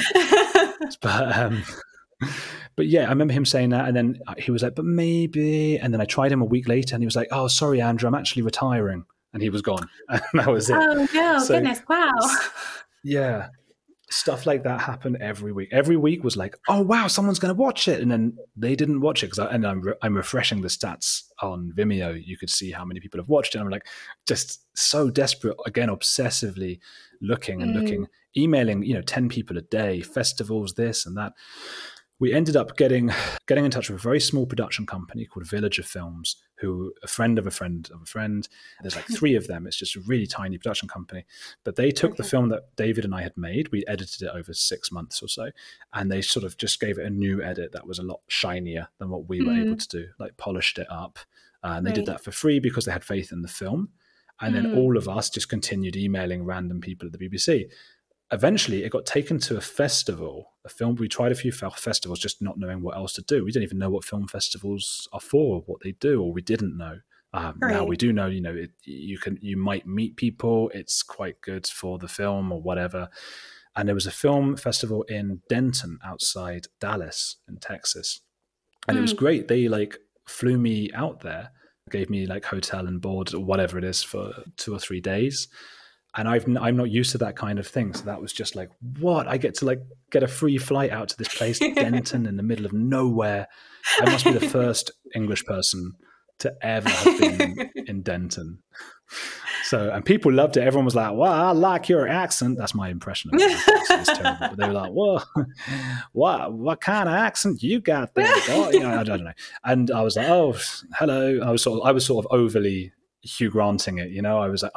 But yeah, I remember him saying that, and then he was like, but maybe, and then I tried him a week later and he was like, oh, sorry, Andrew, I'm actually retiring. And he was gone. And that was it. Oh, no, goodness, wow. Yeah, stuff like that happened every week. Every week was like, oh, wow, someone's going to watch it. And then they didn't watch it, and I'm refreshing the stats on Vimeo. You could see how many people have watched it. And I'm like, just so desperate, again, obsessively looking and looking, emailing, 10 people a day, festivals, this and that. We ended up getting in touch with a very small production company called Villager Films, who a friend of a friend of a friend. There's like 3 of them. It's just a really tiny production company. But they took the film that David and I had made. We edited it over 6 months or so. And they sort of just gave it a new edit that was a lot shinier than what we were able to do, like polished it up. And they did that for free because they had faith in the film. And then all of us just continued emailing random people at the BBC. Eventually, it got taken to a festival, we tried a few festivals, just not knowing what else to do. We don't even know what film festivals are for, what they do, or we didn't know. Now we do know, you might meet people. It's quite good for the film or whatever. And there was a film festival in Denton outside Dallas in Texas. And it was great. They flew me out there, gave me hotel and board or whatever it is for 2 or 3 days. And I'm not used to that kind of thing. So that was just like, what? I get to get a free flight out to this place, Denton, in the middle of nowhere. I must be the first English person to ever have been in Denton. So, and people loved it. Everyone was like, well, I like your accent. That's my impression of it. It's terrible. But they were like, well, what kind of accent you got there? Oh, I don't know. And I was like, oh, hello. I was sort of overly Hugh Granting it, I was like,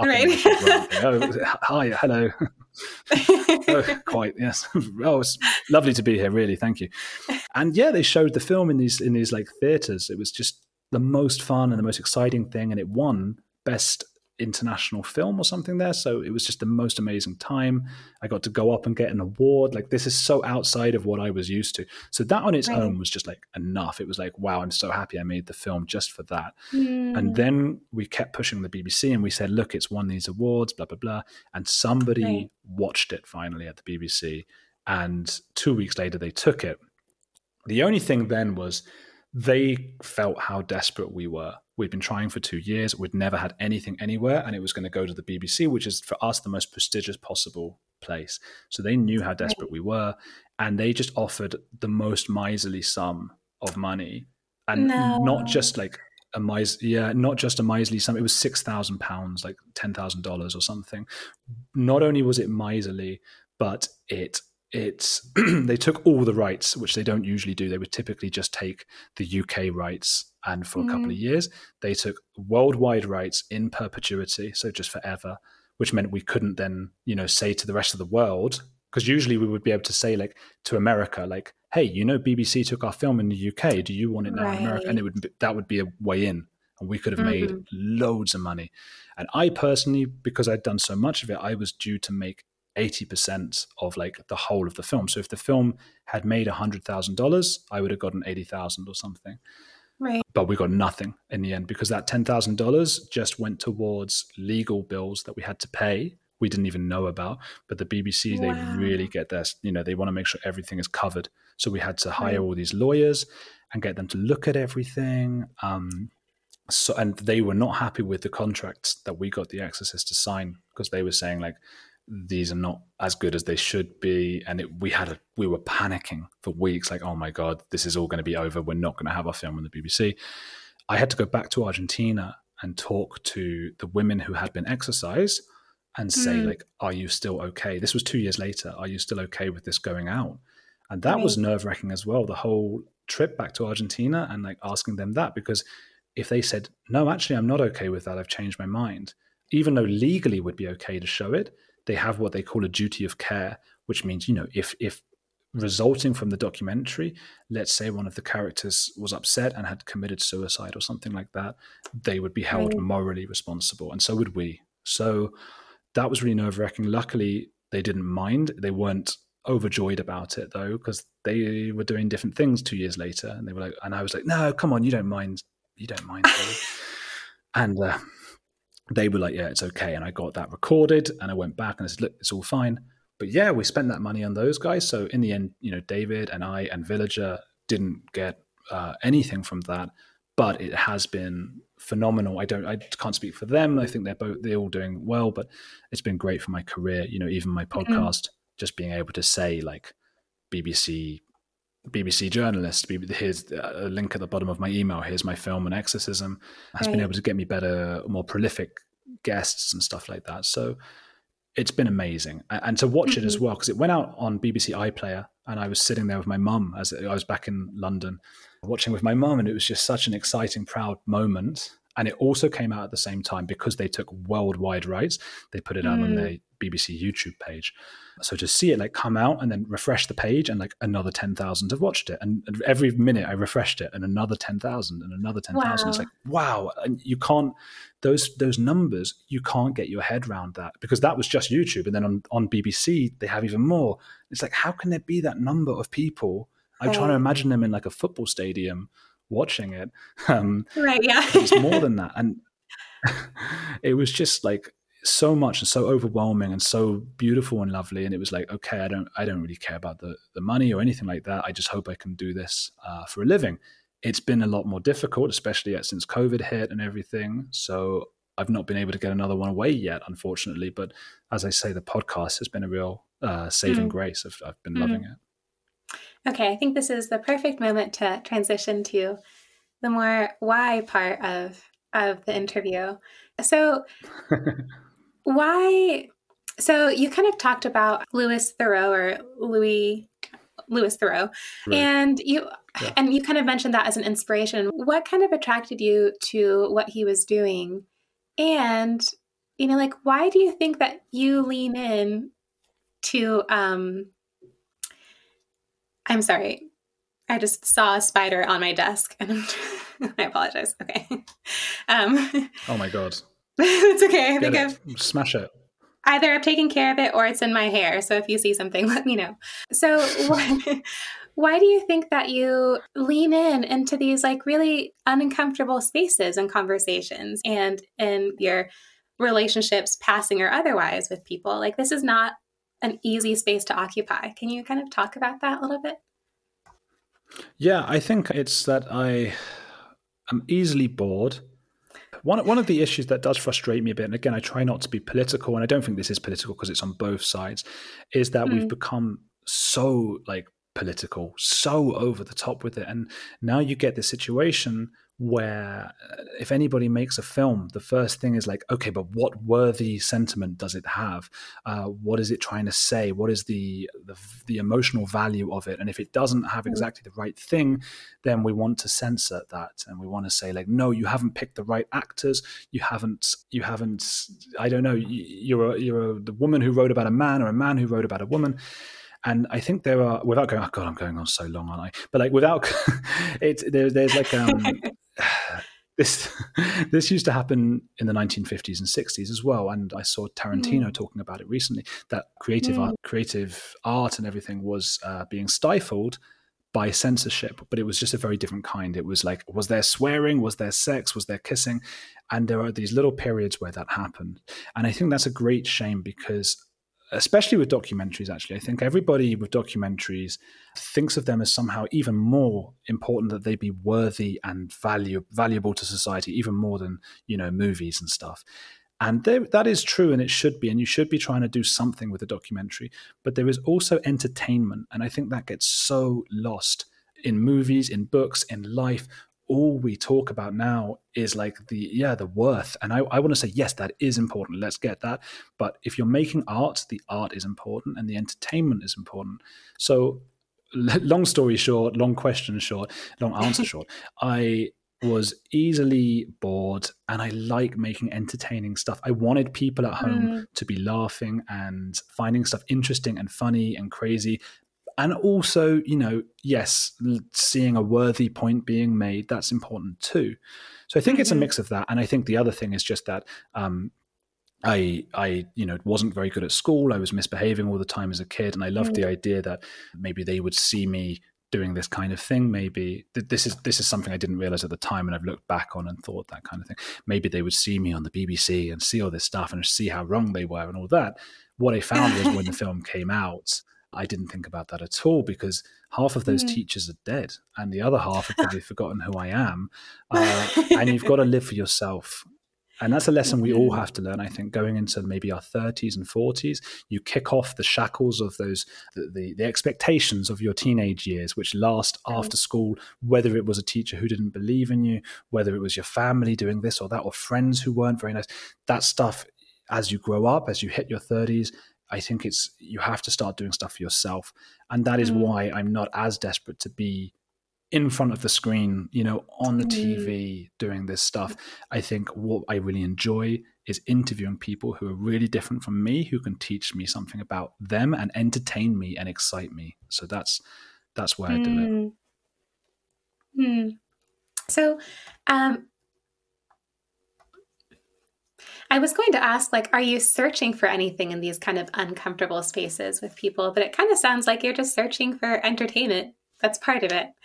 hi, hello. Oh, quite, yes. Oh, it's lovely to be here, really, thank you. And yeah, they showed the film in these theaters. It was just the most fun and the most exciting thing, and it won Best International Film or something there. So it was just the most amazing time. I got to go up and get an award. This is so outside of what I was used to. So that on its own was just enough. It was wow, I'm so happy I made the film just for that. And then we kept pushing the BBC and we said, look, it's won these awards, blah, blah, blah. And somebody watched it finally at the BBC. And 2 weeks later, they took it. The only thing then was they felt how desperate we were. We'd been trying for 2 years. We'd never had anything anywhere, and it was going to go to the BBC, which is for us the most prestigious possible place. So they knew how desperate we were, and they just offered the most miserly sum of money, and not just not just a miserly sum. It was £6,000, $10,000 or something. Not only was it miserly, but it's they took all the rights, which they don't usually do. They would typically just take the UK rights, and for a couple of years they took worldwide rights in perpetuity, so just forever, which meant we couldn't then say to the rest of the world, because usually we would be able to say to America, hey, BBC took our film in the UK, do you want it now in America? And that would be a way in, and we could have made loads of money. And I personally, because I'd done so much of it, I was due to make 80% of the whole of the film. So if the film had made $100,000, I would have gotten 80,000 or something. Right. But we got nothing in the end, because that $10,000 just went towards legal bills that we had to pay. We didn't even know about, but the BBC, they really get this, they want to make sure everything is covered. So we had to hire all these lawyers and get them to look at everything. And they were not happy with the contracts that we got The Exorcist to sign, because they were saying these are not as good as they should be. And we were panicking for weeks, oh my God, this is all going to be over. We're not going to have our film on the BBC. I had to go back to Argentina and talk to the women who had been exorcised and say, are you still okay? This was 2 years later. Are you still okay with this going out? And that was nerve-wracking as well, the whole trip back to Argentina, and asking them that, because if they said, no, actually, I'm not okay with that, I've changed my mind, even though legally would be okay to show it, they have what they call a duty of care, which means, if resulting from the documentary, let's say one of the characters was upset and had committed suicide or something like that, they would be held Right. morally responsible, and so would we. So that was really nerve-wracking. Luckily, they didn't mind. They weren't overjoyed about it though, because they were doing different things 2 years later, and they were like, and I was like, no, come on, you don't mind, really. And they were like, yeah, it's okay. And I got that recorded, and I went back and I said, look, it's all fine. But yeah, we spent that money on those guys. So in the end, David and I and Villager didn't get anything from that, but it has been phenomenal. I can't speak for them. I think they're all doing well, but it's been great for my career. Even my podcast, just being able to say like BBC journalist, here's a link at the bottom of my email, here's my film on exorcism, has been able to get me better, more prolific guests and stuff like that. So it's been amazing. And to watch it as well, because it went out on BBC iPlayer, and I was sitting there with my mum as I was back in London watching with my mum, and it was just such an exciting, proud moment. And it also came out at the same time because they took worldwide rights. They put it out on their BBC YouTube page. So to see it like come out and then refresh the page, and like another 10,000 have watched it. And every minute I refreshed it, and another 10,000 and another 10,000. Wow. It's like, wow. And you can't, those numbers, you can't get your head around that, because that was just YouTube. And then on BBC, they have even more. It's like, how can there be that number of people? I'm trying to imagine them in like a football stadium watching it. Right, yeah. It's more than that. And it was just like so much and so overwhelming and so beautiful and lovely. And it was like, okay, I don't really care about the money or anything like that. I just hope I can do this for a living. It's been a lot more difficult, especially since COVID hit and everything. So I've not been able to get another one away yet, unfortunately. But as I say, the podcast has been a real saving grace. I've been loving it. Okay, I think this is the perfect moment to transition to the more why part of the interview. So why? So you kind of talked about Louis Theroux, right. And you kind of mentioned that as an inspiration. What kind of attracted you to what he was doing? And like, why do you think that you lean in to I'm sorry. I just saw a spider on my desk, and I apologize. Okay. Oh my God. It's okay. I think I've smash it. Either I've taken care of it or it's in my hair. So if you see something, let me know. So why do you think that you lean into these like really uncomfortable spaces and conversations, and in your relationships, passing or otherwise, with people? Like, this is not an easy space to occupy. Can you kind of talk about that a little bit? Yeah, I think it's that I am easily bored. One of the issues that does frustrate me a bit, and again, I try not to be political, and I don't think this is political because it's on both sides, is that we've become so like political, so over the top with it. And now you get this situation where if anybody makes a film, the first thing is like, okay, but what worthy sentiment does it have? What is it trying to say? What is the emotional value of it? And if it doesn't have exactly the right thing, then we want to censor that. And we want to say like, no, you haven't picked the right actors. You haven't, I don't know, you're the woman who wrote about a man, or a man who wrote about a woman. And I think there are, without going, oh God, I'm going on so long, aren't I? But like without, there's like, this used to happen in the 1950s and 60s as well. And I saw Tarantino talking about it recently, that creative art and everything was being stifled by censorship, but it was just a very different kind. It was like, was there swearing? Was there sex? Was there kissing? And there are these little periods where that happened. And I think that's a great shame, because especially with documentaries, actually, I think everybody with documentaries thinks of them as somehow even more important, that they be worthy and valuable to society, even more than, movies and stuff. And that is true, and it should be, and you should be trying to do something with a documentary. But there is also entertainment, and I think that gets so lost in movies, in books, in life. All we talk about now is like the worth. And I want to say, yes, that is important. Let's get that. But if you're making art, the art is important and the entertainment is important. So long story short, long question short, long answer short, I was easily bored, and I like making entertaining stuff. I wanted people at home to be laughing and finding stuff interesting and funny and crazy. And also, yes, seeing a worthy point being made, that's important too. So I think it's a mix of that. And I think the other thing is just that I wasn't very good at school. I was misbehaving all the time as a kid. And I loved the idea that maybe they would see me doing this kind of thing. Maybe this is something I didn't realize at the time, and I've looked back on and thought that kind of thing. Maybe they would see me on the BBC and see all this stuff and see how wrong they were and all that. What I found was when the film came out, I didn't think about that at all, because half of those teachers are dead and the other half have probably forgotten who I am. And you've got to live for yourself. And that's a lesson we all have to learn, I think, going into maybe our 30s and 40s. You kick off the shackles of those, the expectations of your teenage years, which last after school, whether it was a teacher who didn't believe in you, whether it was your family doing this or that, or friends who weren't very nice. That stuff, as you grow up, as you hit your 30s, I think you have to start doing stuff for yourself. And that is why I'm not as desperate to be in front of the screen, on the TV doing this stuff. I think what I really enjoy is interviewing people who are really different from me, who can teach me something about them and entertain me and excite me. So that's where I do it. So I was going to ask, are you searching for anything in these kind of uncomfortable spaces with people? But it kind of sounds like you're just searching for entertainment. That's part of it.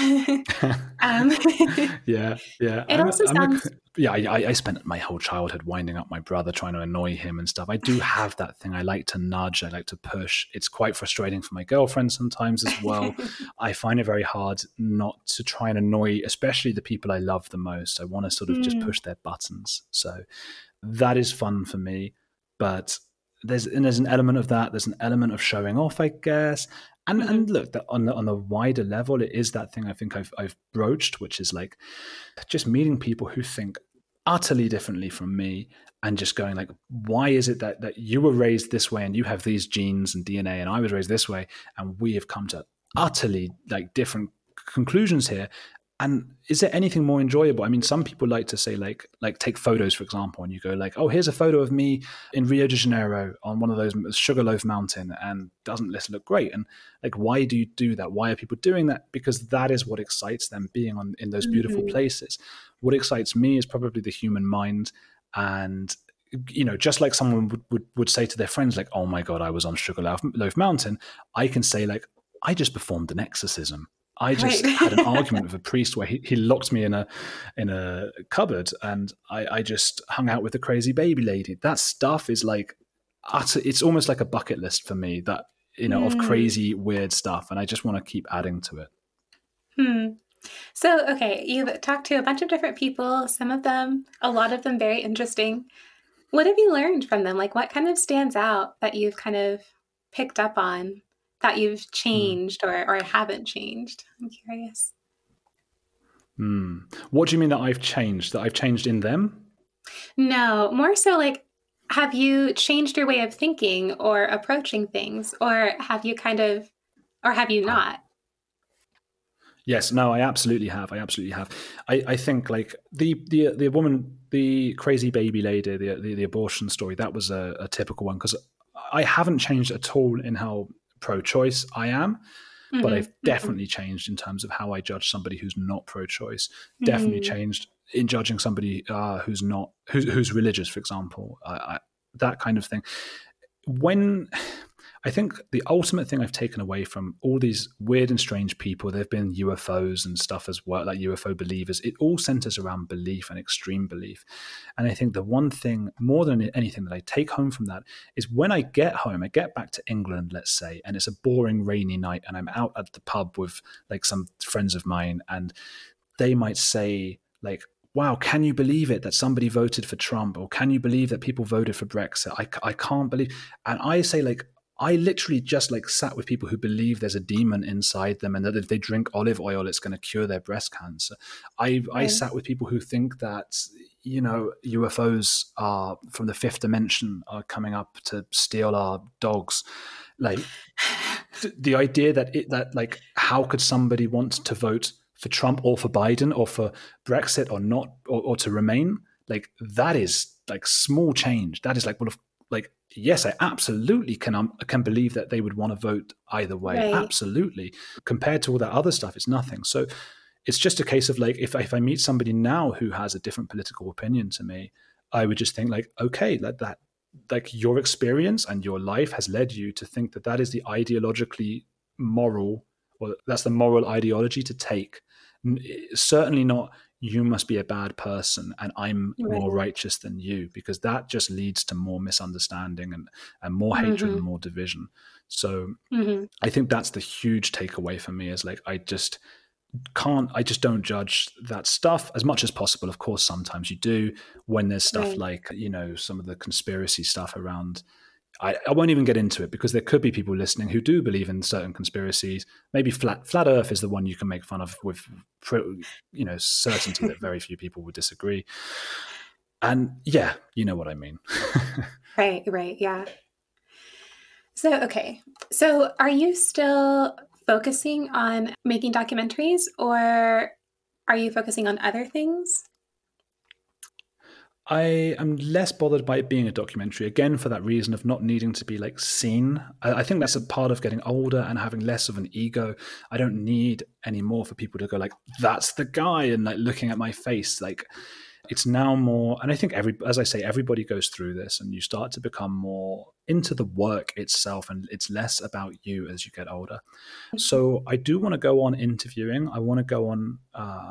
Yeah. It also sounds... I spent my whole childhood winding up my brother, trying to annoy him and stuff. I do have that thing. I like to nudge. I like to push. It's quite frustrating for my girlfriend sometimes as well. I find it very hard not to try and annoy, especially the people I love the most. I want to sort of just push their buttons. So that is fun for me. But there's an element of that. There's an element of showing off, I guess. And look, on the wider level, it is that thing I think I've broached, which is just meeting people who think utterly differently from me, and just going why is it that you were raised this way and you have these genes and DNA, and I was raised this way, and we have come to utterly different conclusions here. And is there anything more enjoyable? I mean, some people like to say, take photos, for example, and you go oh, here's a photo of me in Rio de Janeiro on one of those Sugarloaf Mountain, and doesn't this look great? And why do you do that? Why are people doing that? Because that is what excites them, being in those beautiful places. What excites me is probably the human mind. And, just like someone would say to their friends, oh my God, I was on Sugarloaf Mountain. I can say I just performed an exorcism. I just had an argument with a priest where he locked me in a cupboard, and I just hung out with a crazy baby lady. That stuff is utter. It's almost like a bucket list for me, that of crazy, weird stuff, and I just want to keep adding to it. So, okay, you've talked to a bunch of different people. A lot of them very interesting. What have you learned from them? What kind of stands out that you've kind of picked up on, that you've changed or haven't changed? I'm curious. What do you mean that I've changed? That I've changed in them? No, more so have you changed your way of thinking or approaching things, or have you have you not? Yes, no, I absolutely have. I think the woman, the crazy baby lady, the abortion story, that was a typical one, because I haven't changed at all in how pro-choice I am, but I've definitely changed in terms of how I judge somebody who's not pro-choice. Definitely changed in judging somebody who's religious, for example. That kind of thing. I think the ultimate thing I've taken away from all these weird and strange people, there have been UFOs and stuff as well, like UFO believers. It all centers around belief and extreme belief. And I think the one thing more than anything that I take home from that is when I get home, I get back to England, let's say, and it's a boring rainy night, and I'm out at the pub with some friends of mine, and they might say wow, can you believe it that somebody voted for Trump? Or can you believe that people voted for Brexit? I can't believe. And I say I literally just sat with people who believe there's a demon inside them, and that if they drink olive oil, it's going to cure their breast cancer. I sat with people who think that, UFOs are from the fifth dimension, are coming up to steal our dogs. The idea that how could somebody want to vote for Trump or for Biden or for Brexit or not, or to remain? That is small change. That is well, like, yes, I absolutely can believe that they would want to vote either way. Right. Absolutely. Compared to all that other stuff, it's nothing. So it's just a case of like, if I meet somebody now who has a different political opinion to me, I would just think like, okay, that like your experience and your life has led you to think that that is the ideologically moral, or that's the moral ideology to take. Certainly not, you must be a bad person and I'm more righteous than you, because that just leads to more misunderstanding and more hatred and more division. So I think that's the huge takeaway for me, is like, I just don't judge that stuff as much as possible. Of course, sometimes you do, when there's stuff like, you know, some of the conspiracy stuff around. I won't even get into it, because there could be people listening who do believe in certain conspiracies. Maybe flat Earth is the one you can make fun of with, you know, certainty that very few people would disagree. And yeah, you know what I mean. Right. Yeah. So, okay. So are you still focusing on making documentaries, or are you focusing on other things? I am less bothered by it being a documentary, again, for that reason of not needing to be like seen. I think that's a part of getting older and having less of an ego. I don't need anymore for people to go like, that's the guy, and like looking at my face. Like, it's now more, and I think as I say, everybody goes through this, and you start to become more into the work itself, and it's less about you as you get older. So I do want to go on interviewing. I want to go on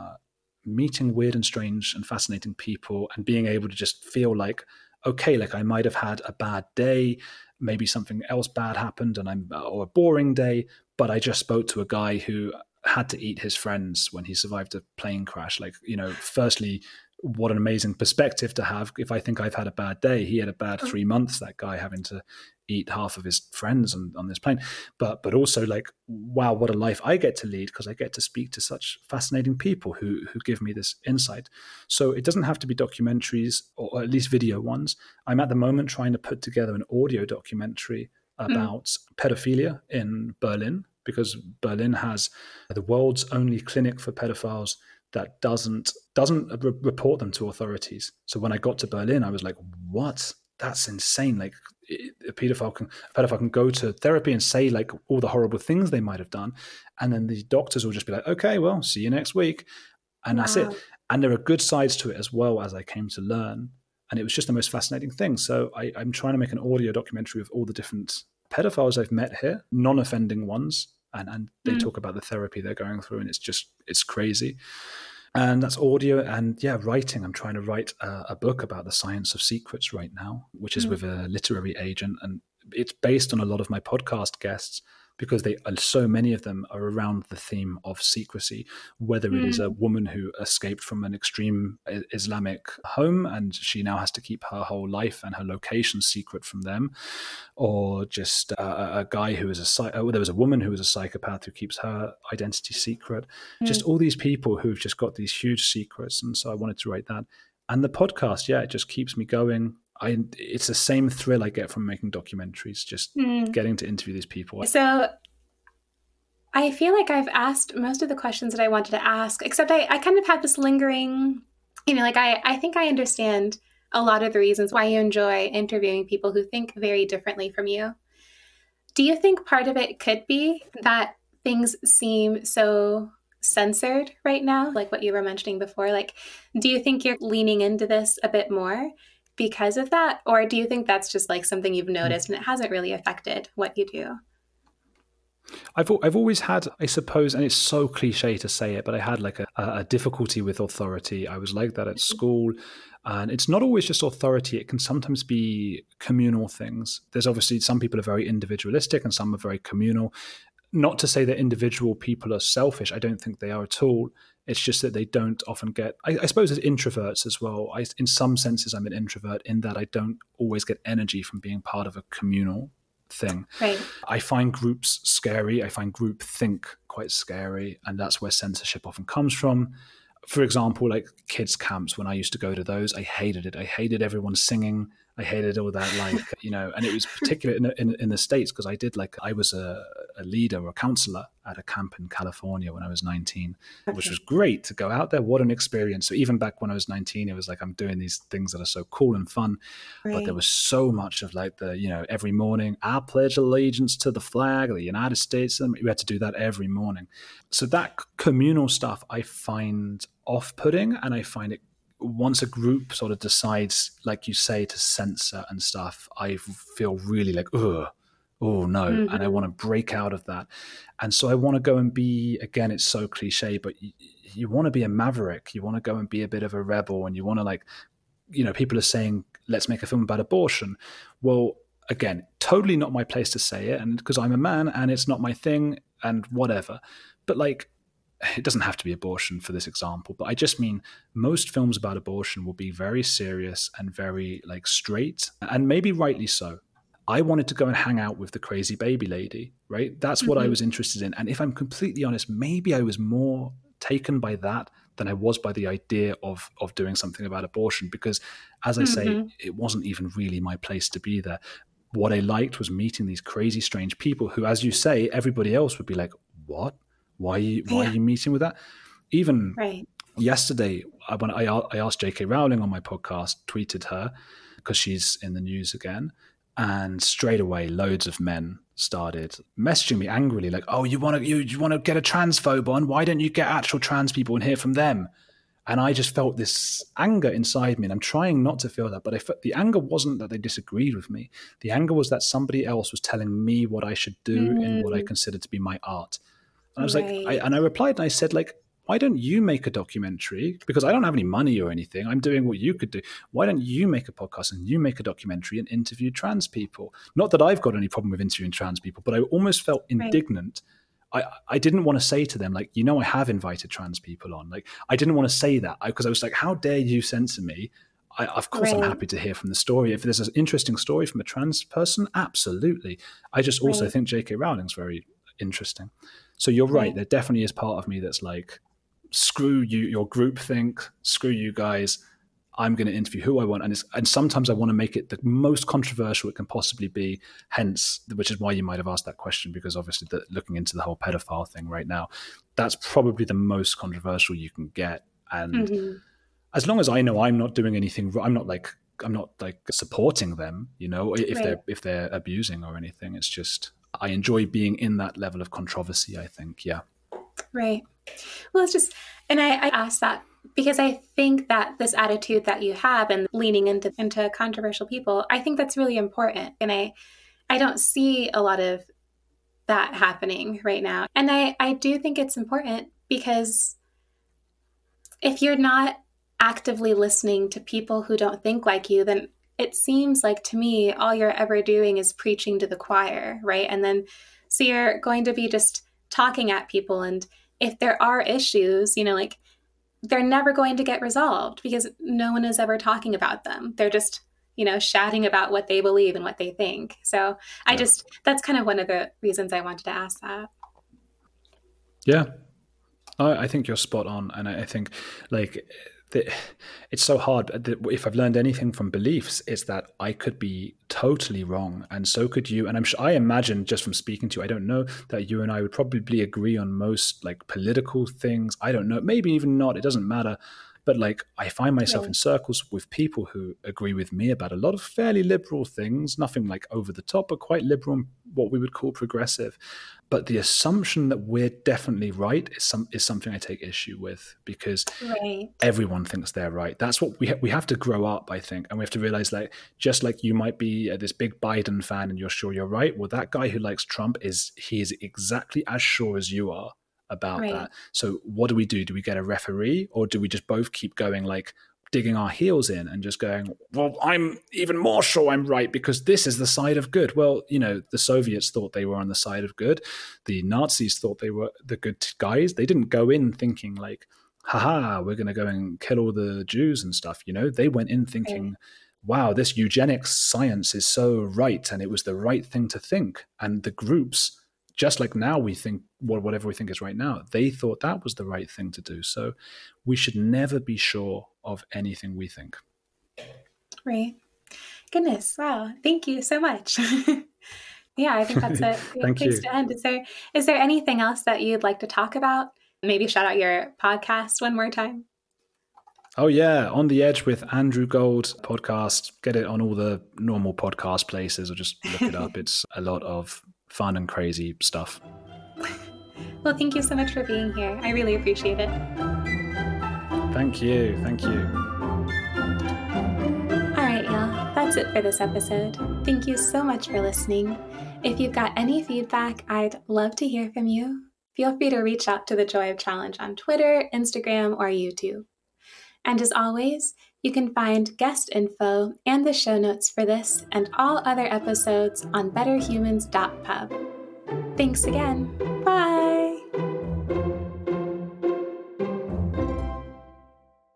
meeting weird and strange and fascinating people, and being able to just feel like, okay, like I might have had a bad day, maybe something else bad happened, or a boring day, but I just spoke to a guy who had to eat his friends when he survived a plane crash. Like, you know, firstly, what an amazing perspective to have. If I think I've had a bad day, he had a bad 3 months, that guy, having to eat half of his friends on this plane. But also like, wow, what a life I get to lead, because I get to speak to such fascinating people who give me this insight. So it doesn't have to be documentaries, or at least video ones. I'm at the moment trying to put together an audio documentary about pedophilia in Berlin, because Berlin has the world's only clinic for pedophiles that doesn't report them to authorities. So when I got to Berlin, I was like, what? That's insane. Like, a pedophile can go to therapy and say like all the horrible things they might have done, and then the doctors will just be like, okay, well, see you next week, and that's it. And there are good sides to it as well, as I came to learn, and it was just the most fascinating thing. So I'm trying to make an audio documentary of all the different pedophiles I've met here, non-offending ones, and they talk about the therapy they're going through, and it's crazy. And that's audio. And yeah, writing. I'm trying to write a book about the science of secrets right now, which is with a literary agent. And it's based on a lot of my podcast guests, because so many of them are around the theme of secrecy, whether it is a woman who escaped from an extreme Islamic home and she now has to keep her whole life and her location secret from them, or just a guy who is there was a woman who was a psychopath who keeps her identity secret. Just all these people who've just got these huge secrets. And so I wanted to write that. And the podcast, yeah, it just keeps me going. It's the same thrill I get from making documentaries, just getting to interview these people. So I feel like I've asked most of the questions that I wanted to ask, except I kind of have this lingering, you know, like I think I understand a lot of the reasons why you enjoy interviewing people who think very differently from you. Do you think part of it could be that things seem so censored right now, like what you were mentioning before? Like, do you think you're leaning into this a bit more because of that? Or do you think that's just like something you've noticed and it hasn't really affected what you do? I've always had, I suppose, and it's so cliche to say it, but I had like a difficulty with authority. I was like that at school. And it's not always just authority. It can sometimes be communal things. There's obviously some people are very individualistic and some are very communal. Not to say that individual people are selfish. I don't think they are at all. It's just that they don't often get, I suppose, as introverts as well. In some senses, I'm an introvert in that I don't always get energy from being part of a communal thing. Right. I find groups scary. I find group think quite scary. And that's where censorship often comes from. For example, like kids' camps, when I used to go to those, I hated it. I hated everyone singing. I hated all that, like, you know, and it was particularly in the States, because I was a a leader or a counselor at a camp in California when I was 19, which Okay. was great to go out there. What an experience. So even back when I was 19, it was like, I'm doing these things that are so cool and fun. But there Right. was so much of like every morning, I pledge allegiance to the flag of the United States. And we had to do that every morning. So that communal stuff I find off-putting, and I find it, once a group sort of decides, like you say, to censor and stuff, I feel really like, ugh, oh no. And I want to break out of that. And so I want to go and be, again, it's so cliche, but you want to be a maverick. You want to go and be a bit of a rebel, and you want to, like, people are saying, let's make a film about abortion. Well, again, totally not my place to say it, and because I'm a man and it's not my thing and whatever. But like, it doesn't have to be abortion for this example, but I just mean most films about abortion will be very serious and very like straight, and maybe rightly so. I wanted to go and hang out with the crazy baby lady, right? That's what I was interested in. And if I'm completely honest, maybe I was more taken by that than I was by the idea of doing something about abortion, because as I say, it wasn't even really my place to be there. What I liked was meeting these crazy, strange people who, as you say, everybody else would be like, what? Why are you meeting with that? Even Right. yesterday, when I asked J.K. Rowling on my podcast, tweeted her, because she's in the news again, and straight away loads of men started messaging me angrily, like, "Oh, you want to get a transphobe on? Why don't you get actual trans people and hear from them?" And I just felt this anger inside me, and I'm trying not to feel that, but the anger wasn't that they disagreed with me. The anger was that somebody else was telling me what I should do in what I consider to be my art. And I was like, I replied and I said, like, why don't you make a documentary? Because I don't have any money or anything. I'm doing what you could do. Why don't you make a podcast and you make a documentary and interview trans people? Not that I've got any problem with interviewing trans people, but I almost felt indignant. I didn't want to say to them, like, I have invited trans people on. Like, I didn't want to say that because I was like, how dare you censor me? Of course, I'm happy to hear from the story. If there's an interesting story from a trans person, absolutely. I just also think J.K. Rowling's very interesting. So you're right. There definitely is part of me that's like, screw you, your group think, screw you guys. I'm going to interview who I want. And sometimes I want to make it the most controversial it can possibly be. Hence, which is why you might have asked that question, because obviously looking into the whole pedophile thing right now, that's probably the most controversial you can get. And as long as I know I'm not doing anything wrong, I'm not like supporting them, if they're abusing or anything. It's just, I enjoy being in that level of controversy, I think. Yeah. Right. Well, it's just, and I asked that because I think that this attitude that you have and leaning into controversial people, I think that's really important. And I don't see a lot of that happening right now. And I do think it's important because if you're not actively listening to people who don't think like you, then it seems like to me, all you're ever doing is preaching to the choir, right? And then, so you're going to be just talking at people. And if there are issues, like, they're never going to get resolved because no one is ever talking about them. They're just, shouting about what they believe and what they think. So that's kind of one of the reasons I wanted to ask that. Yeah. I think you're spot on. And I think, like, it's so hard. If I've learned anything from beliefs, it's that I could be totally wrong, and so could you. And I imagine, just from speaking to you, I don't know, that you and I would probably agree on most, like, political things. I don't know, maybe even not. It doesn't matter. But like, I find myself in circles with people who agree with me about a lot of fairly liberal things, nothing like over the top, but quite liberal, what we would call progressive. But the assumption that we're definitely right is something I take issue with, because everyone thinks they're right. That's what we have to grow up, I think, and we have to realize, like, just like you might be this big Biden fan and you're sure you're right, well, that guy who likes Trump is exactly as sure as you are about that. So what do? Do we get a referee, or do we just both keep going, like, digging our heels in and just going, well, I'm even more sure I'm right because this is the side of good? Well, the Soviets thought they were on the side of good. The Nazis thought they were the good guys. They didn't go in thinking like, haha, we're going to go and kill all the Jews and stuff. They went in thinking, wow, this eugenics science is so right, and it was the right thing to think. And the groups, just like now we think whatever we think is right now, they thought that was the right thing to do. So we should never be sure of anything we think. Right. Goodness. Wow. Thank you so much. Yeah, I think that's a great Thank place you. to end. Is there anything else that you'd like to talk about? Maybe shout out your podcast one more time. Oh yeah, On the Edge with Andrew Gold podcast. Get it on all the normal podcast places or just look it up. It's a lot of fun and crazy stuff. Well, thank you so much for being here. I really appreciate it. Thank you. Thank you. All right, y'all. That's it for this episode. Thank you so much for listening. If you've got any feedback, I'd love to hear from you. Feel free to reach out to the Joy of Challenge on Twitter, Instagram, or YouTube. And as always, you can find guest info and the show notes for this and all other episodes on betterhumans.pub. Thanks again.